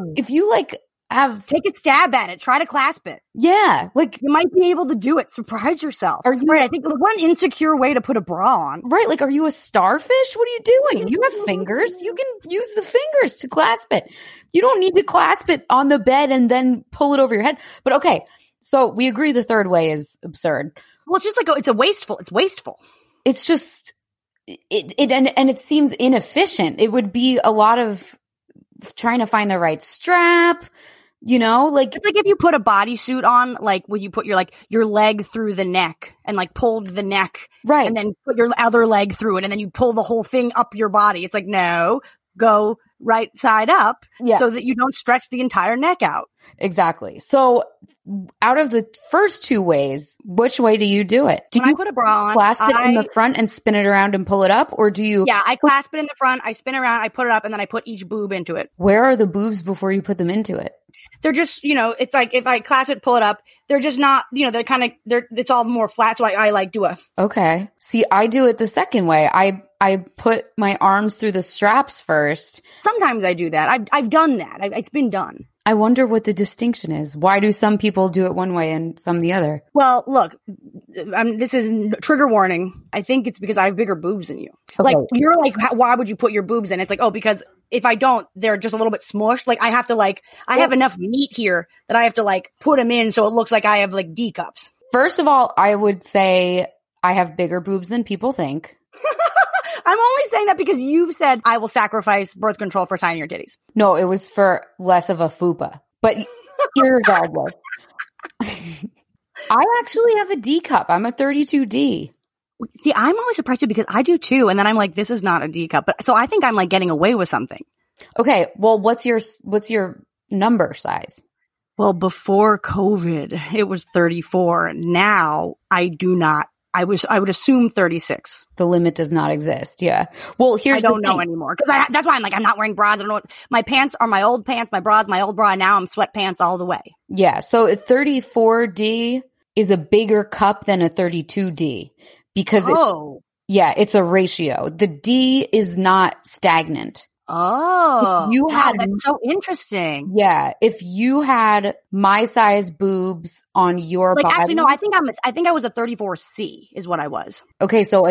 take a stab at it, try to clasp it. Yeah. Like you might be able to do it. Surprise yourself. Right. I think what an insecure way to put a bra on. Right. Like, are you a starfish? What are you doing? You have fingers. You can use the fingers to clasp it. You don't need to clasp it on the bed and then pull it over your head. But okay. So we agree the third way is absurd. Well, it's just like, it's wasteful. It's just, it seems inefficient. It would be a lot of trying to find the right strap, like. It's like if you put a bodysuit on, like when you put your leg through the neck and like pulled the neck. Right. And then put your other leg through it and then you pull the whole thing up your body. It's like, no, go right side up so that you don't stretch the entire neck out. Exactly. So out of the first two ways, which way do you do it? Do when you I put a bra on, clasp it in the front and spin it around and pull it up? Or do you? Yeah, I clasp it in the front, I spin around, I put it up, and then I put each boob into it. Where are the boobs before you put them into it? They're just, it's like if I clasp it, pull it up, they're just not, it's all more flat. So I like do a. Okay. See, I do it the second way. I put my arms through the straps first. Sometimes I do that. I've done that. It's been done. I wonder what the distinction is. Why do some people do it one way and some the other? Well, look, this is trigger warning. I think it's because I have bigger boobs than you. Okay. Like, you're like, why would you put your boobs in? It's like, oh, because if I don't, they're just a little bit smushed. Like, I have to I have enough meat here that I have to put them in so it looks like I have D cups. First of all, I would say I have bigger boobs than people think. I'm only saying that because you said I will sacrifice birth control for tinier titties. No, it was for less of a fupa. But irregardless, I actually have a D cup. I'm a 32D. See, I'm always surprised too because I do too. And then I'm like, this is not a D cup. But so I think I'm getting away with something. Okay. Well, what's your number size? Well, before COVID, it was 34. Now I do not. I would assume 36. The limit does not exist. Yeah. Well, I don't know anymore because that's why I'm not wearing bras. I don't know. My pants are my old pants. My bras, my old bra. And now I'm sweatpants all the way. Yeah. So a 34D is a bigger cup than a 32D because it's a ratio. The D is not stagnant. Oh, that's so interesting. Yeah, if you had my size boobs on your body, actually, no, I think I was a 34C is what I was. Okay, so a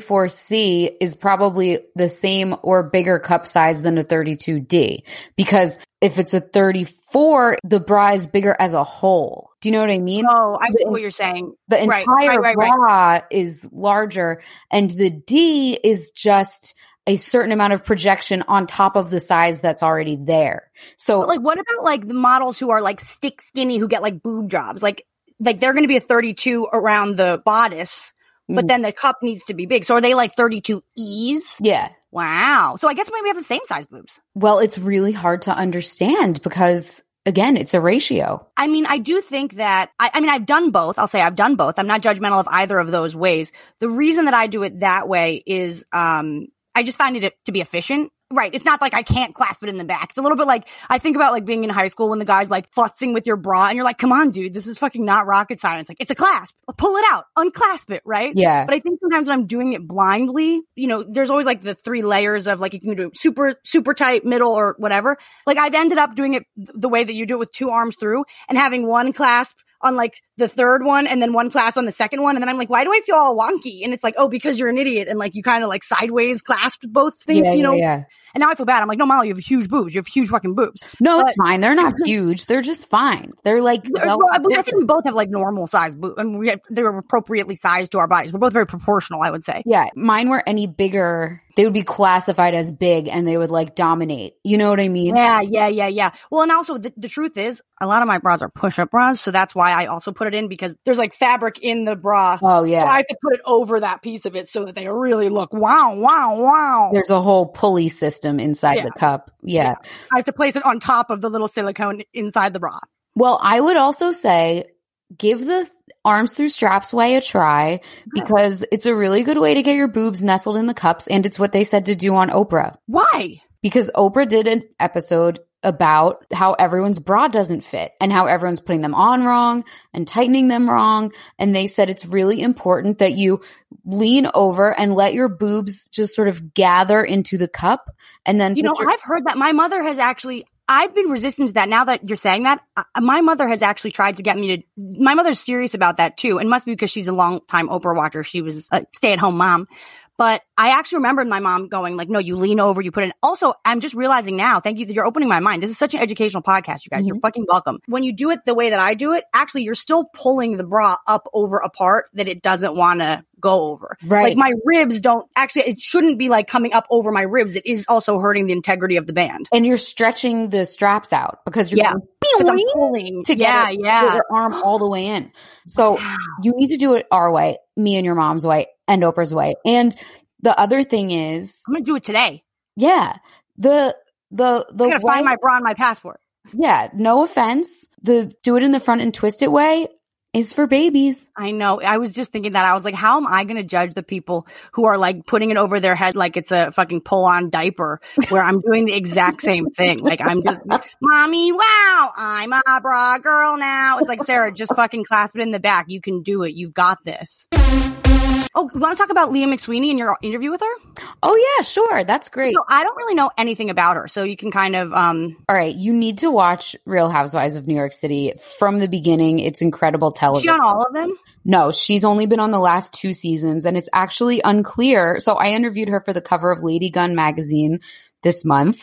34C is probably the same or bigger cup size than a 32D because if it's a 34, the bra is bigger as a whole. Do you know what I mean? Oh, I see what you're saying. The entire bra is larger, and the D is just a certain amount of projection on top of the size that's already there. So but what about the models who are stick skinny who get boob jobs? Like they're going to be a 32 around the bodice, but then the cup needs to be big. So are they 32Es? Yeah. Wow. So I guess maybe we have the same size boobs. Well, it's really hard to understand because again, it's a ratio. I mean, I do think that, I've done both. I'll say I've done both. I'm not judgmental of either of those ways. The reason that I do it that way is, I just find it to be efficient. Right. It's not I can't clasp it in the back. It's a little bit I think about being in high school when the guy's futzing with your bra and you're like, come on, dude, this is fucking not rocket science. It's a clasp. Pull it out. Unclasp it. Right. Yeah. But I think sometimes when I'm doing it blindly, there's always the three layers of you can do super, super tight, middle, or whatever. I've ended up doing it the way that you do it with two arms through and having one clasp on the third one and then one clasp on the second one. And then I'm why do I feel all wonky? And it's because you're an idiot. And you kind of sideways clasped both things, Yeah. And now I feel bad. I'm no, Molly, you have huge boobs. You have huge fucking boobs. No, it's fine. They're not huge. They're just fine. They're I think we both have normal size boobs. I mean, they were appropriately sized to our bodies. We're both very proportional, I would say. Yeah. Mine were any bigger, they would be classified as big and they would dominate. You know what I mean? Yeah. Well, and also the truth is a lot of my bras are push-up bras. So that's why I also put it in because there's fabric in the bra. Oh, yeah. So I have to put it over that piece of it so that they really look wow. There's a whole pulley system inside the cup. Yeah. I have to place it on top of the little silicone inside the bra. Well, I would also say give the arms through straps way a try because it's a really good way to get your boobs nestled in the cups. And it's what they said to do on Oprah. Why? Because Oprah did an episode about how everyone's bra doesn't fit and how everyone's putting them on wrong and tightening them wrong. And they said it's really important that you lean over and let your boobs just sort of gather into the cup. And then, I've heard that. My mother has actually, I've been resistant to that. Now that you're saying that, my mother has actually tried to get me to, my mother's serious about that too. And must be because she's a long time Oprah watcher. She was a stay-at-home mom. But I actually remembered my mom going like, no, you lean over, you put it. Also, I'm just realizing now, thank you that you're opening my mind. This is such an educational podcast, you guys. You're fucking welcome. When you do it the way that I do it, actually, you're still pulling the bra up over a part that it doesn't want to go over. Right. Like my ribs don't actually, it shouldn't be like coming up over my ribs. It is also hurting the integrity of the band. And you're stretching the straps out because you're pulling to get your arm all the way in. So you need to do it our way, me and your mom's way and Oprah's way. And the other thing is, I'm going to do it today. Yeah. I'm going to find my bra on my passport. Yeah. No offense. The do it in the front and twist it way is for babies. I know. I was just thinking that. I was like, how am I going to judge the people who are like putting it over their head like it's a fucking pull-on diaper where I'm doing the exact same thing. Like I'm just, mommy, wow, I'm a bra girl now. It's like, Sarah, just fucking clasp it in the back. You can do it. You've got this. Oh, you want to talk about Leah McSweeney and your interview with her? Oh, yeah, sure. That's great. So I don't really know anything about her, so you can kind of All right, you need to watch Real Housewives of New York City from the beginning. It's incredible television. Is she on all of them? No, she's only been on the last 2 seasons, and it's actually unclear. So I interviewed her for the cover of Lady Gun magazine this month.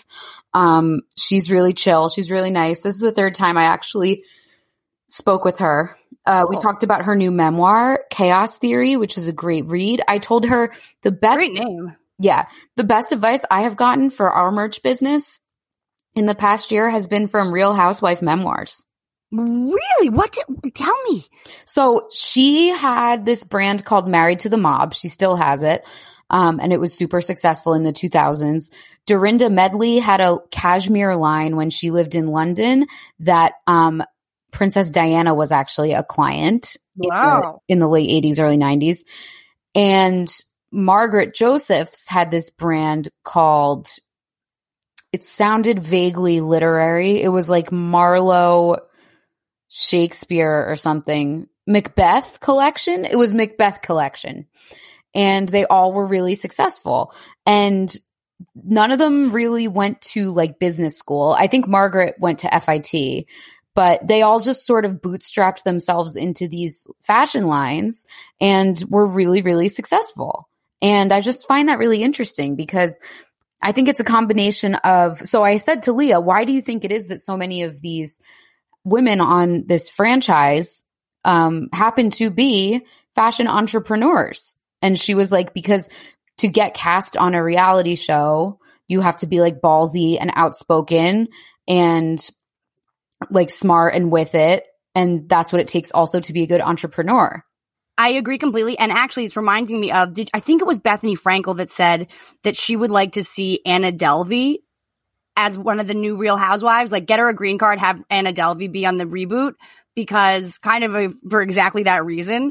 She's really chill. She's really nice. This is the 3rd time I actually spoke with her. We talked about her new memoir, Chaos Theory, which is a great read. I told her the best— Great name. Yeah. The best advice I have gotten for our merch business in the past year has been from Real Housewife Memoirs. Really? Tell me. So she had this brand called Married to the Mob. She still has it. And it was super successful in the 2000s. Dorinda Medley had a cashmere line when she lived in London that, Princess Diana was actually a client in the late 80s, early 90s. And Margaret Josephs had this brand called, it sounded vaguely literary. It was like Marlowe Shakespeare or something. Macbeth Collection. It was Macbeth Collection. And they all were really successful. And none of them really went to like business school. I think Margaret went to FIT. But they all just sort of bootstrapped themselves into these fashion lines and were really, really successful. And I just find that really interesting because I think it's a combination of, so I said to Leah, why do you think it is that so many of these women on this franchise happen to be fashion entrepreneurs? And she was like, because to get cast on a reality show, you have to be like ballsy and outspoken and like smart and with it. And that's what it takes also to be a good entrepreneur. I agree completely. And actually it's reminding me of, I think it was Bethany Frankel that said that she would like to see Anna Delvey as one of the new Real Housewives, like get her a green card, have Anna Delvey be on the reboot because for exactly that reason.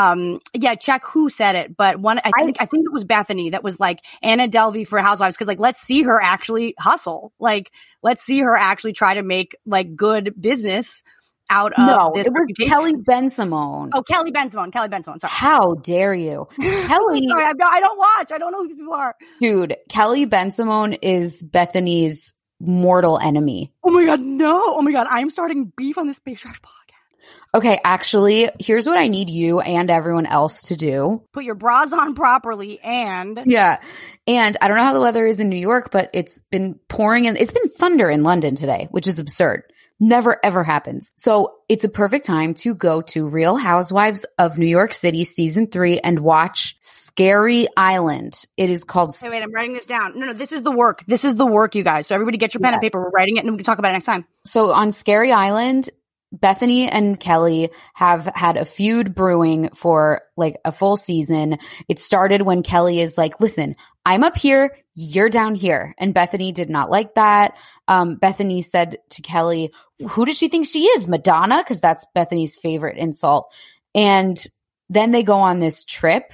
Yeah, check who said it, but I think it was Bethany that was like Anna Delvey for Housewives. Cause like, let's see her actually hustle. Like, let's see her actually try to make like good business out of this. It was Kelly Ben-Simone. Oh, Kelly Ben-Simone. Sorry. How dare you? Kelly. Sorry, I don't watch. I don't know who these people are. Dude, Kelly Ben-Simone is Bethany's mortal enemy. Oh my God, no. Oh my God, I'm starting beef on this Space Trash podcast. Okay, actually, here's what I need you and everyone else to do. Put your bras on properly and... Yeah. And I don't know how the weather is in New York, but it's been pouring and it's been thunder in London today, which is absurd. Never, ever happens. So it's a perfect time to go to Real Housewives of New York City season 3 and watch Scary Island. It is called... Hey, wait, I'm writing this down. No, this is the work. This is the work, you guys. So everybody get your pen and paper. We're writing it and we can talk about it next time. So on Scary Island, Bethany and Kelly have had a feud brewing for like a full season. It started when Kelly is like, listen, I'm up here, you're down here. And Bethany did not like that. Bethany said to Kelly, who does she think she is? Madonna? Because that's Bethany's favorite insult. And then they go on this trip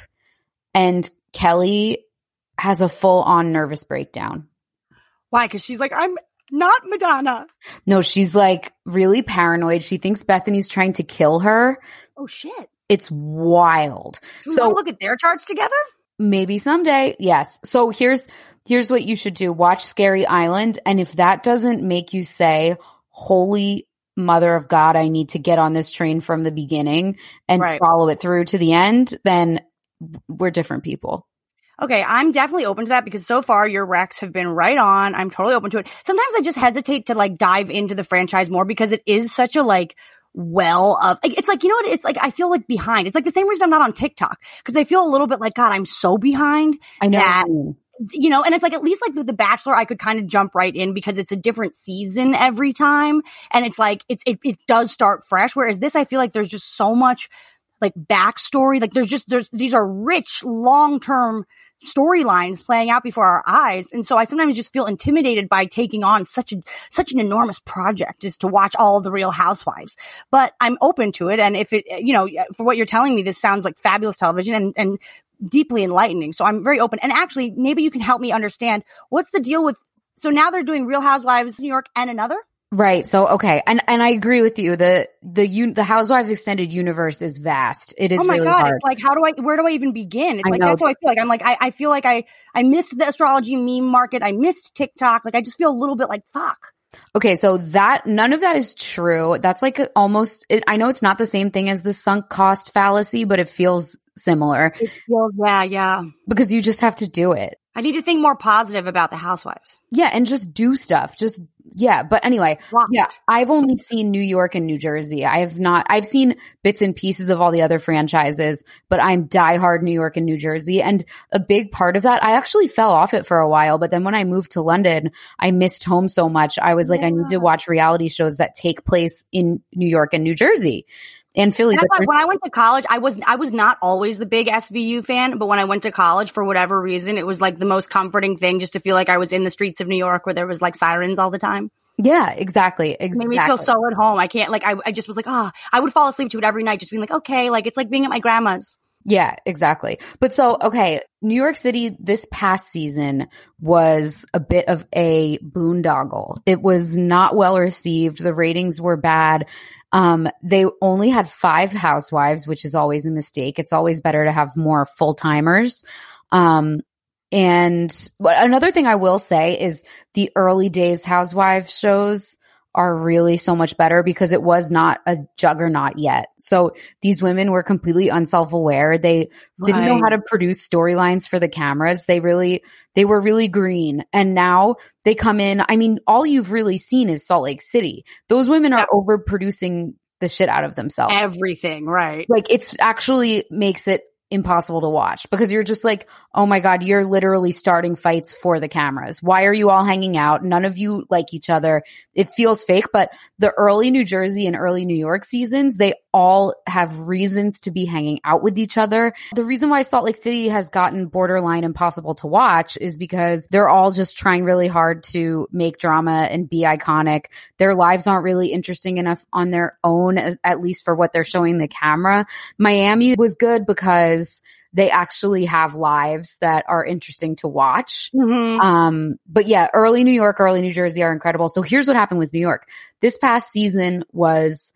and Kelly has a full-on nervous breakdown. Why? Because she's like, I'm not Madonna. No, she's like really paranoid. She thinks Bethany's trying to kill her. Oh, shit. It's wild. So look at their charts together? Maybe someday. Yes. So here's what you should do. Watch Scary Island. And if that doesn't make you say, holy mother of God, I need to get on this train from the beginning and follow it through to the end, then we're different people. Okay, I'm definitely open to that because so far your recs have been right on. I'm totally open to it. Sometimes I just hesitate to like dive into the franchise more because it is such a like well of, like, it's like, you know what? It's like, I feel like behind. It's like the same reason I'm not on TikTok because I feel a little bit like, God, I'm so behind. I know. That, you know, and it's like, at least like with The Bachelor, I could kind of jump right in because it's a different season every time. And it's like, it does start fresh. Whereas this, I feel like there's just so much like backstory. Like these are rich, long-term storylines playing out before our eyes. And so I sometimes just feel intimidated by taking on such an enormous project is to watch all of the Real Housewives. But I'm open to it. And if it, you know, for what you're telling me, this sounds like fabulous television and deeply enlightening. So I'm very open. And actually, maybe you can help me understand what's the deal with, so now they're doing Real Housewives New York and another? Right. So, okay. And I agree with you. The Housewives extended universe is vast. It is really hard. It's like, where do I even begin? It's like, that's how I feel like. I'm like, I feel like I missed the astrology meme market. I missed TikTok. Like, I just feel a little bit like, fuck. Okay. So none of that is true. That's like almost, I know it's not the same thing as the sunk cost fallacy, but it feels similar. It feels, yeah. Because you just have to do it. I need to think more positive about the Housewives. Yeah, and just do stuff. But anyway, I've only seen New York and New Jersey. I've seen bits and pieces of all the other franchises, but I'm diehard New York and New Jersey. And a big part of that, I actually fell off it for a while, but then when I moved to London, I missed home so much. I was like, I need to watch reality shows that take place in New York and New Jersey. And Philly. When I went to college, I was not always the big SVU fan, but when I went to college, for whatever reason, it was like the most comforting thing just to feel like I was in the streets of New York where there was like sirens all the time. Yeah, exactly. It made me feel so at home. I can't, like, I just was like, I would fall asleep to it every night just being like, okay, like it's like being at my grandma's. Yeah, exactly. But so, okay, New York City this past season was a bit of a boondoggle. It was not well received. The ratings were bad. They only had 5 housewives, which is always a mistake. It's always better to have more full-timers. And another thing I will say is the early days housewives shows are really so much better because it was not a juggernaut yet. So these women were completely unself-aware. They didn't know how to produce storylines for the cameras. They were really green. And now they come in. I mean, all you've really seen is Salt Lake City. Those women are overproducing the shit out of themselves. Everything, right. Like it's actually makes it impossible to watch because you're just like, oh my God, you're literally starting fights for the cameras. Why are you all hanging out? None of you like each other. It feels fake, but the early New Jersey and early New York seasons, they all have reasons to be hanging out with each other. The reason why Salt Lake City has gotten borderline impossible to watch is because they're all just trying really hard to make drama and be iconic. Their lives aren't really interesting enough on their own, at least for what they're showing the camera. Miami was good because they actually have lives that are interesting to watch. Mm-hmm. But yeah, early New York, early New Jersey are incredible. So here's what happened with New York. This past season was,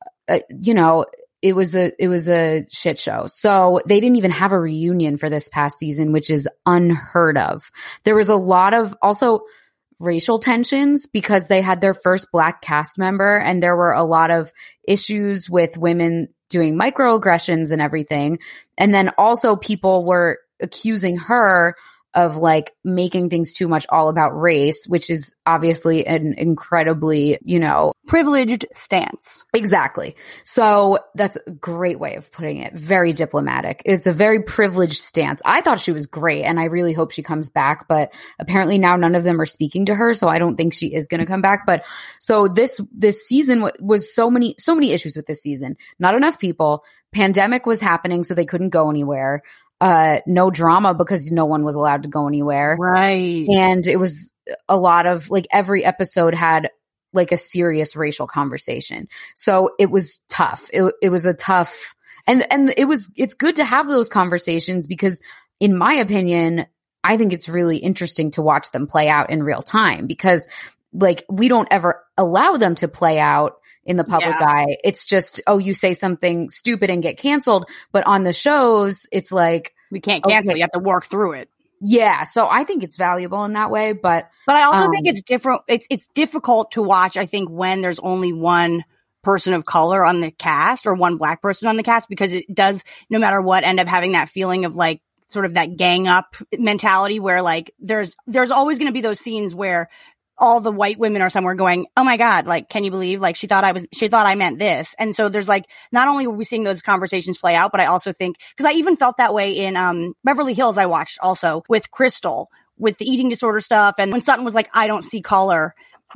it was a shit show. So they didn't even have a reunion for this past season, which is unheard of. There was a lot of also racial tensions because they had their first Black cast member and there were a lot of issues with women doing microaggressions and everything. And then also people were accusing her of like making things too much all about race, which is obviously an incredibly, privileged stance. Exactly. So that's a great way of putting it. Very diplomatic. It's a very privileged stance. I thought she was great and I really hope she comes back, but apparently now none of them are speaking to her. So I don't think she is going to come back. But so this season was so many issues with this season. Not enough people. Pandemic was happening, so they couldn't go anywhere. no drama because no one was allowed to go anywhere. Right. And it was a lot of like every episode had like a serious racial conversation. So it was tough. It was a tough, and it's good to have those conversations because in my opinion, I think it's really interesting to watch them play out in real time because like we don't ever allow them to play out in the public eye. It's just, oh, you say something stupid and get canceled. But on the shows, it's like, we can't cancel. You have to work through it. Yeah. So I think it's valuable in that way. But I also think it's different. It's difficult to watch, I think, when there's only one person of color on the cast or one Black person on the cast, because it does, no matter what, end up having that feeling of like sort of that gang up mentality where like there's always going to be those scenes where all the white women are somewhere going, oh my God, like, can you believe, like, she thought I meant this. And so there's like, not only were we seeing those conversations play out, but I also think, cause I even felt that way in, Beverly Hills I watched also with Crystal, with the eating disorder stuff. And when Sutton was like, I don't see color.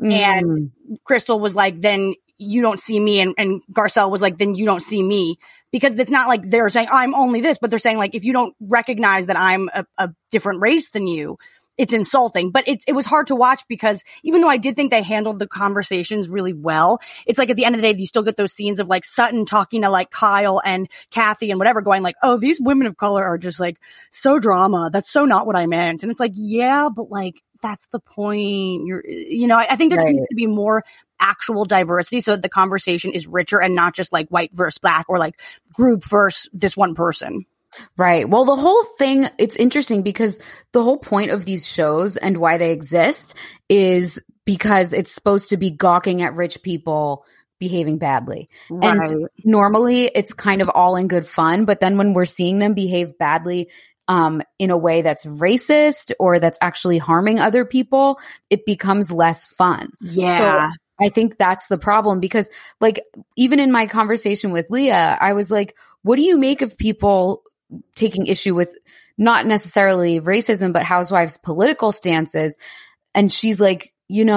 And Crystal was like, then you don't see me. And Garcelle was like, then you don't see me. Because it's not like they're saying I'm only this, but they're saying like, if you don't recognize that I'm a different race than you, it's insulting. But it was hard to watch because even though I did think they handled the conversations really well, it's like at the end of the day, you still get those scenes of like Sutton talking to like Kyle and Kathy and whatever going like, oh, these women of color are just like so drama. That's so not what I meant. And it's like, yeah, but like, that's the point. I think there needs to be more actual diversity so that the conversation is richer and not just like white versus Black or like group versus this one person. Right. Well, the whole thing, it's interesting because the whole point of these shows and why they exist is because it's supposed to be gawking at rich people behaving badly. Right. And normally it's kind of all in good fun, but then when we're seeing them behave badly in a way that's racist or that's actually harming other people, it becomes less fun. Yeah. So I think that's the problem because like even in my conversation with Leah, I was like, what do you make of people taking issue with not necessarily racism, but housewives' political stances? And she's like,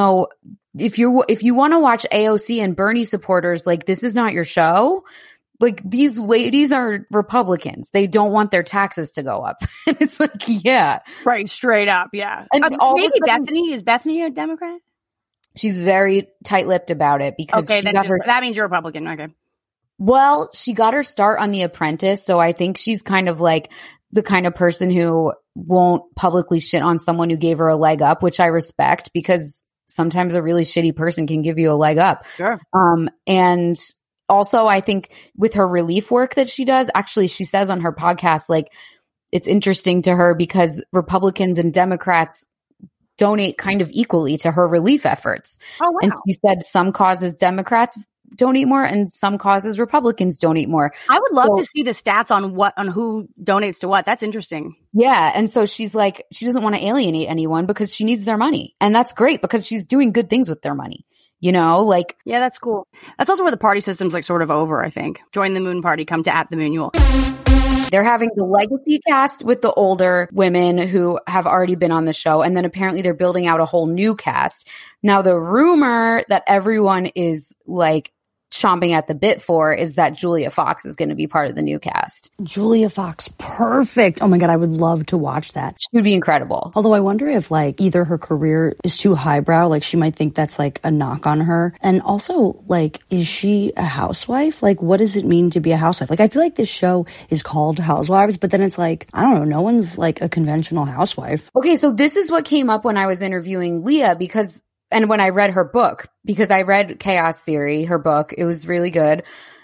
if you want to watch AOC and Bernie supporters, like this is not your show. Like these ladies are Republicans. They don't want their taxes to go up. And it's like, yeah. Right. Straight up. Yeah. And maybe Bethany, is Bethany a Democrat? She's very tight-lipped about it because that means you're Republican. Okay. Well, she got her start on The Apprentice, so I think she's kind of like the kind of person who won't publicly shit on someone who gave her a leg up, which I respect because sometimes a really shitty person can give you a leg up. Sure. And also I think with her relief work that she does, actually she says on her podcast, like it's interesting to her because Republicans and Democrats donate kind of equally to her relief efforts. Oh, wow. And she said some causes Democrats donate more and some causes Republicans donate more. I would love to see the stats on who donates to what. That's interesting. Yeah. And so she's like, she doesn't want to alienate anyone because she needs their money. And that's great because she's doing good things with their money. Like. Yeah, that's cool. That's also where the party system's like sort of over, I think. Join the Moon Party, come to @TheMoonual. They're having the legacy cast with the older women who have already been on the show. And then apparently they're building out a whole new cast. Now, the rumor that everyone is like chomping at the bit for is that Julia Fox is going to be part of the new cast. Julia Fox, perfect. Oh my God, I would love to watch that. She would be incredible. Although I wonder if like either her career is too highbrow, like she might think that's like a knock on her. And also like, is she a housewife? Like, what does it mean to be a housewife? Like, I feel like this show is called Housewives, but then it's like, I don't know, no one's like a conventional housewife. Okay, so this is what came up when I was interviewing Leah and when I read her book, because I read Chaos Theory, her book, it was really good.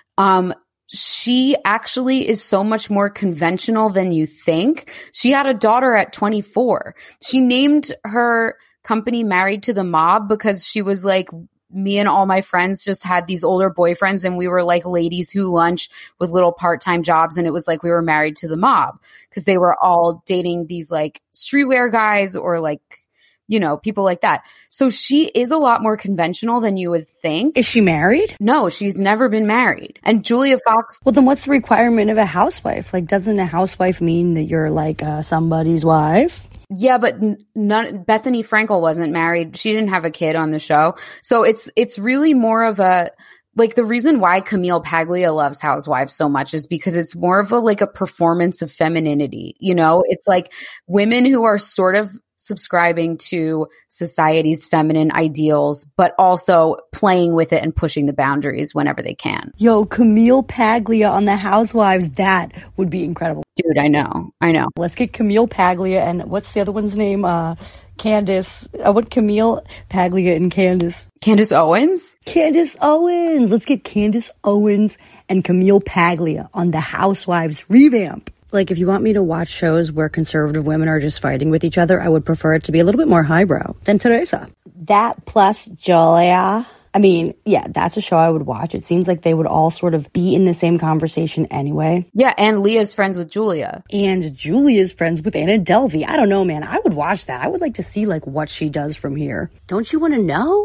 She actually is so much more conventional than you think. She had a daughter at 24. She named her company Married to the Mob because she was like, me and all my friends just had these older boyfriends and we were like ladies who lunch with little part-time jobs. And it was like we were married to the mob because they were all dating these like streetwear guys or like, people like that. So she is a lot more conventional than you would think. Is she married? No, she's never been married. And Julia Fox. Well, then what's the requirement of a housewife? Like, doesn't a housewife mean that you're like somebody's wife? Yeah, but Bethany Frankel wasn't married. She didn't have a kid on the show. So it's really more of a like the reason why Camille Paglia loves Housewives so much is because it's more of a performance of femininity. You know, it's like women who are sort of subscribing to society's feminine ideals, but also playing with it and pushing the boundaries whenever they can. Yo, Camille Paglia on the Housewives, that would be incredible. Dude, I know. Let's get Camille Paglia and what's the other one's name? Candace. I want Camille Paglia and Candace. Candace Owens? Candace Owens. Let's get Candace Owens and Camille Paglia on the Housewives revamp. Like, if you want me to watch shows where conservative women are just fighting with each other, I would prefer it to be a little bit more highbrow than Teresa. That plus Julia. I mean, yeah, that's a show I would watch. It seems like they would all sort of be in the same conversation anyway. Yeah, and Leah's friends with Julia. And Julia's friends with Anna Delvey. I don't know, man. I would watch that. I would like to see, like, what she does from here. Don't you want to know?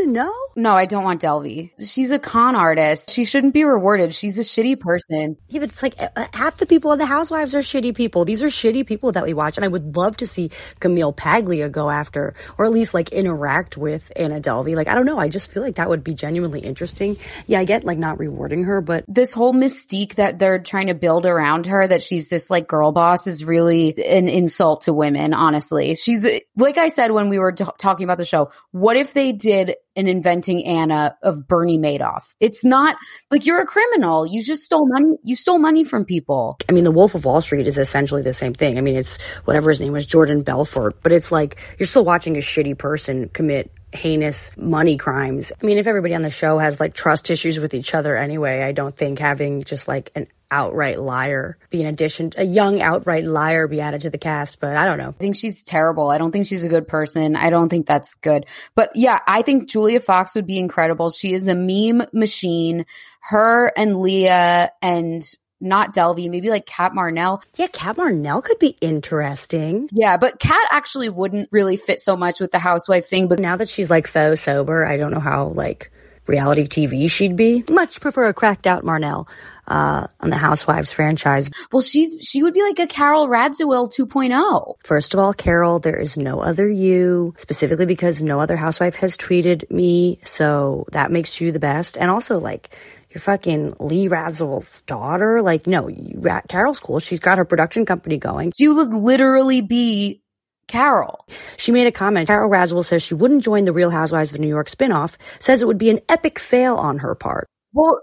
No, I don't want Delvey. She's a con artist. She shouldn't be rewarded. She's a shitty person. Yeah, but it's like half the people on the Housewives are shitty people. These are shitty people that we watch. And I would love to see Camille Paglia go after, or at least, like, interact with Anna Delvey. Like, I don't know. I just feel like that would be genuinely interesting. Yeah, I get like not rewarding her, but this whole mystique that they're trying to build around her, that she's this like girl boss, is really an insult to women, honestly. She's, like I said when we were talking about the show, what if they did an Inventing Anna of Bernie Madoff? It's not like you're a criminal. You just stole money. You stole money from people. I mean, The Wolf of Wall Street is essentially the same thing. I mean, it's whatever his name was, Jordan Belfort, but it's like you're still watching a shitty person commit heinous money crimes. I mean, if everybody on the show has like trust issues with each other anyway, I don't think having just like an outright liar be a young outright liar be added to the cast, but I don't know. I think she's terrible. I don't think she's a good person. I don't think that's good. But yeah, I think Julia Fox would be incredible. She is a meme machine. Her and Leah and not Delvey, maybe like Kat Marnell. Yeah, Kat Marnell could be interesting. Yeah, but Kat actually wouldn't really fit so much with the housewife thing. But now that she's like faux sober, I don't know how like reality TV she'd be. Much prefer a cracked out Marnell on the Housewives franchise. Well, she would be like a Carol Radziwill 2.0. First of all, Carol, there is no other you, specifically because no other housewife has tweeted me, so that makes you the best. And also, like, you're fucking Lee Radziwill's daughter. Like, no, Carol's cool. She's got her production company going. You would literally be Carol. She made a comment. Carol Radziwill says she wouldn't join the Real Housewives of New York spinoff, says it would be an epic fail on her part. Well,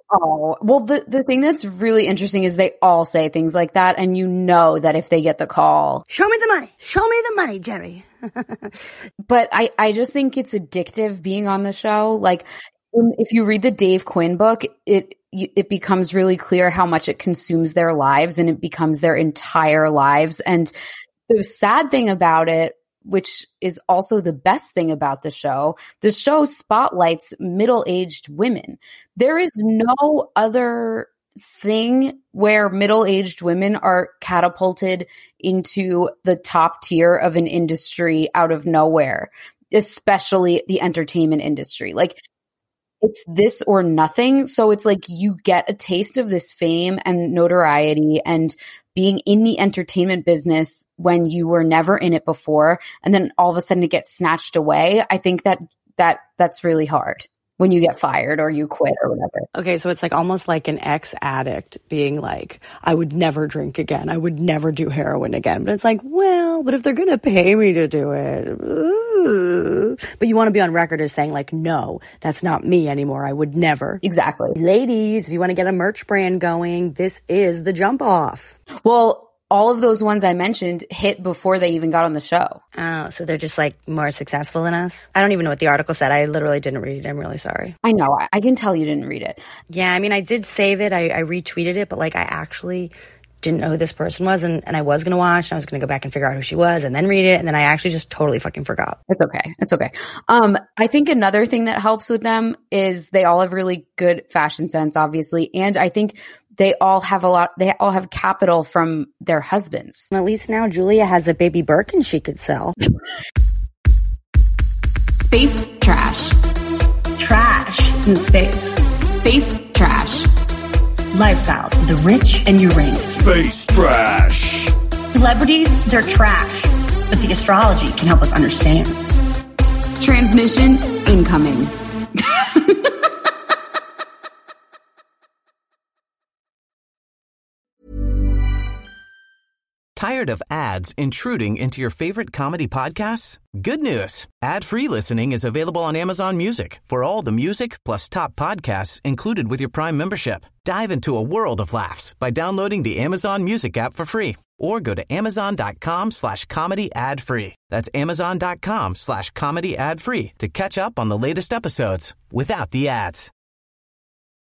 the thing that's really interesting is they all say things like that, and you know that if they get the call, show me the money, Jerry. But I just think it's addictive being on the show. Like, if you read the Dave Quinn book, it becomes really clear how much it consumes their lives, and it becomes their entire lives. And the sad thing about it, which is also the best thing about the show spotlights middle-aged women. There is no other thing where middle-aged women are catapulted into the top tier of an industry out of nowhere, especially the entertainment industry. Like, it's this or nothing. So it's like you get a taste of this fame and notoriety and being in the entertainment business when you were never in it before, and then all of a sudden it gets snatched away. I think that's really hard when you get fired or you quit or whatever. Okay, so it's like almost like an ex-addict being like, I would never drink again. I would never do heroin again. But it's like, well, but if they're going to pay me to do it. Ooh. But you want to be on record as saying like, no, that's not me anymore. I would never. Exactly. Ladies, if you want to get a merch brand going, this is the jump off. Well, all of those ones I mentioned hit before they even got on the show. Oh, so they're just like more successful than us? I don't even know what the article said. I literally didn't read it. I'm really sorry. I know. I can tell you didn't read it. Yeah, I mean, I did save it. I retweeted it, but like I actually didn't know who this person was, and I was going to watch, and I was going to go back and figure out who she was and then read it, and then I actually just totally fucking forgot. It's okay. I think another thing that helps with them is they all have really good fashion sense, obviously, and I think they all have capital from their husbands. At least now Julia has a baby Birkin she could sell. Space trash. Trash in space. Space trash. Lifestyles of the rich and Uranus. Space trash. Celebrities, they're trash, but the astrology can help us understand. Transmission incoming. Tired of ads intruding into your favorite comedy podcasts? Good news. Ad-free listening is available on Amazon Music for all the music plus top podcasts included with your Prime membership. Dive into a world of laughs by downloading the Amazon Music app for free or go to amazon.com/comedy ad-free. That's amazon.com/comedy ad-free to catch up on the latest episodes without the ads.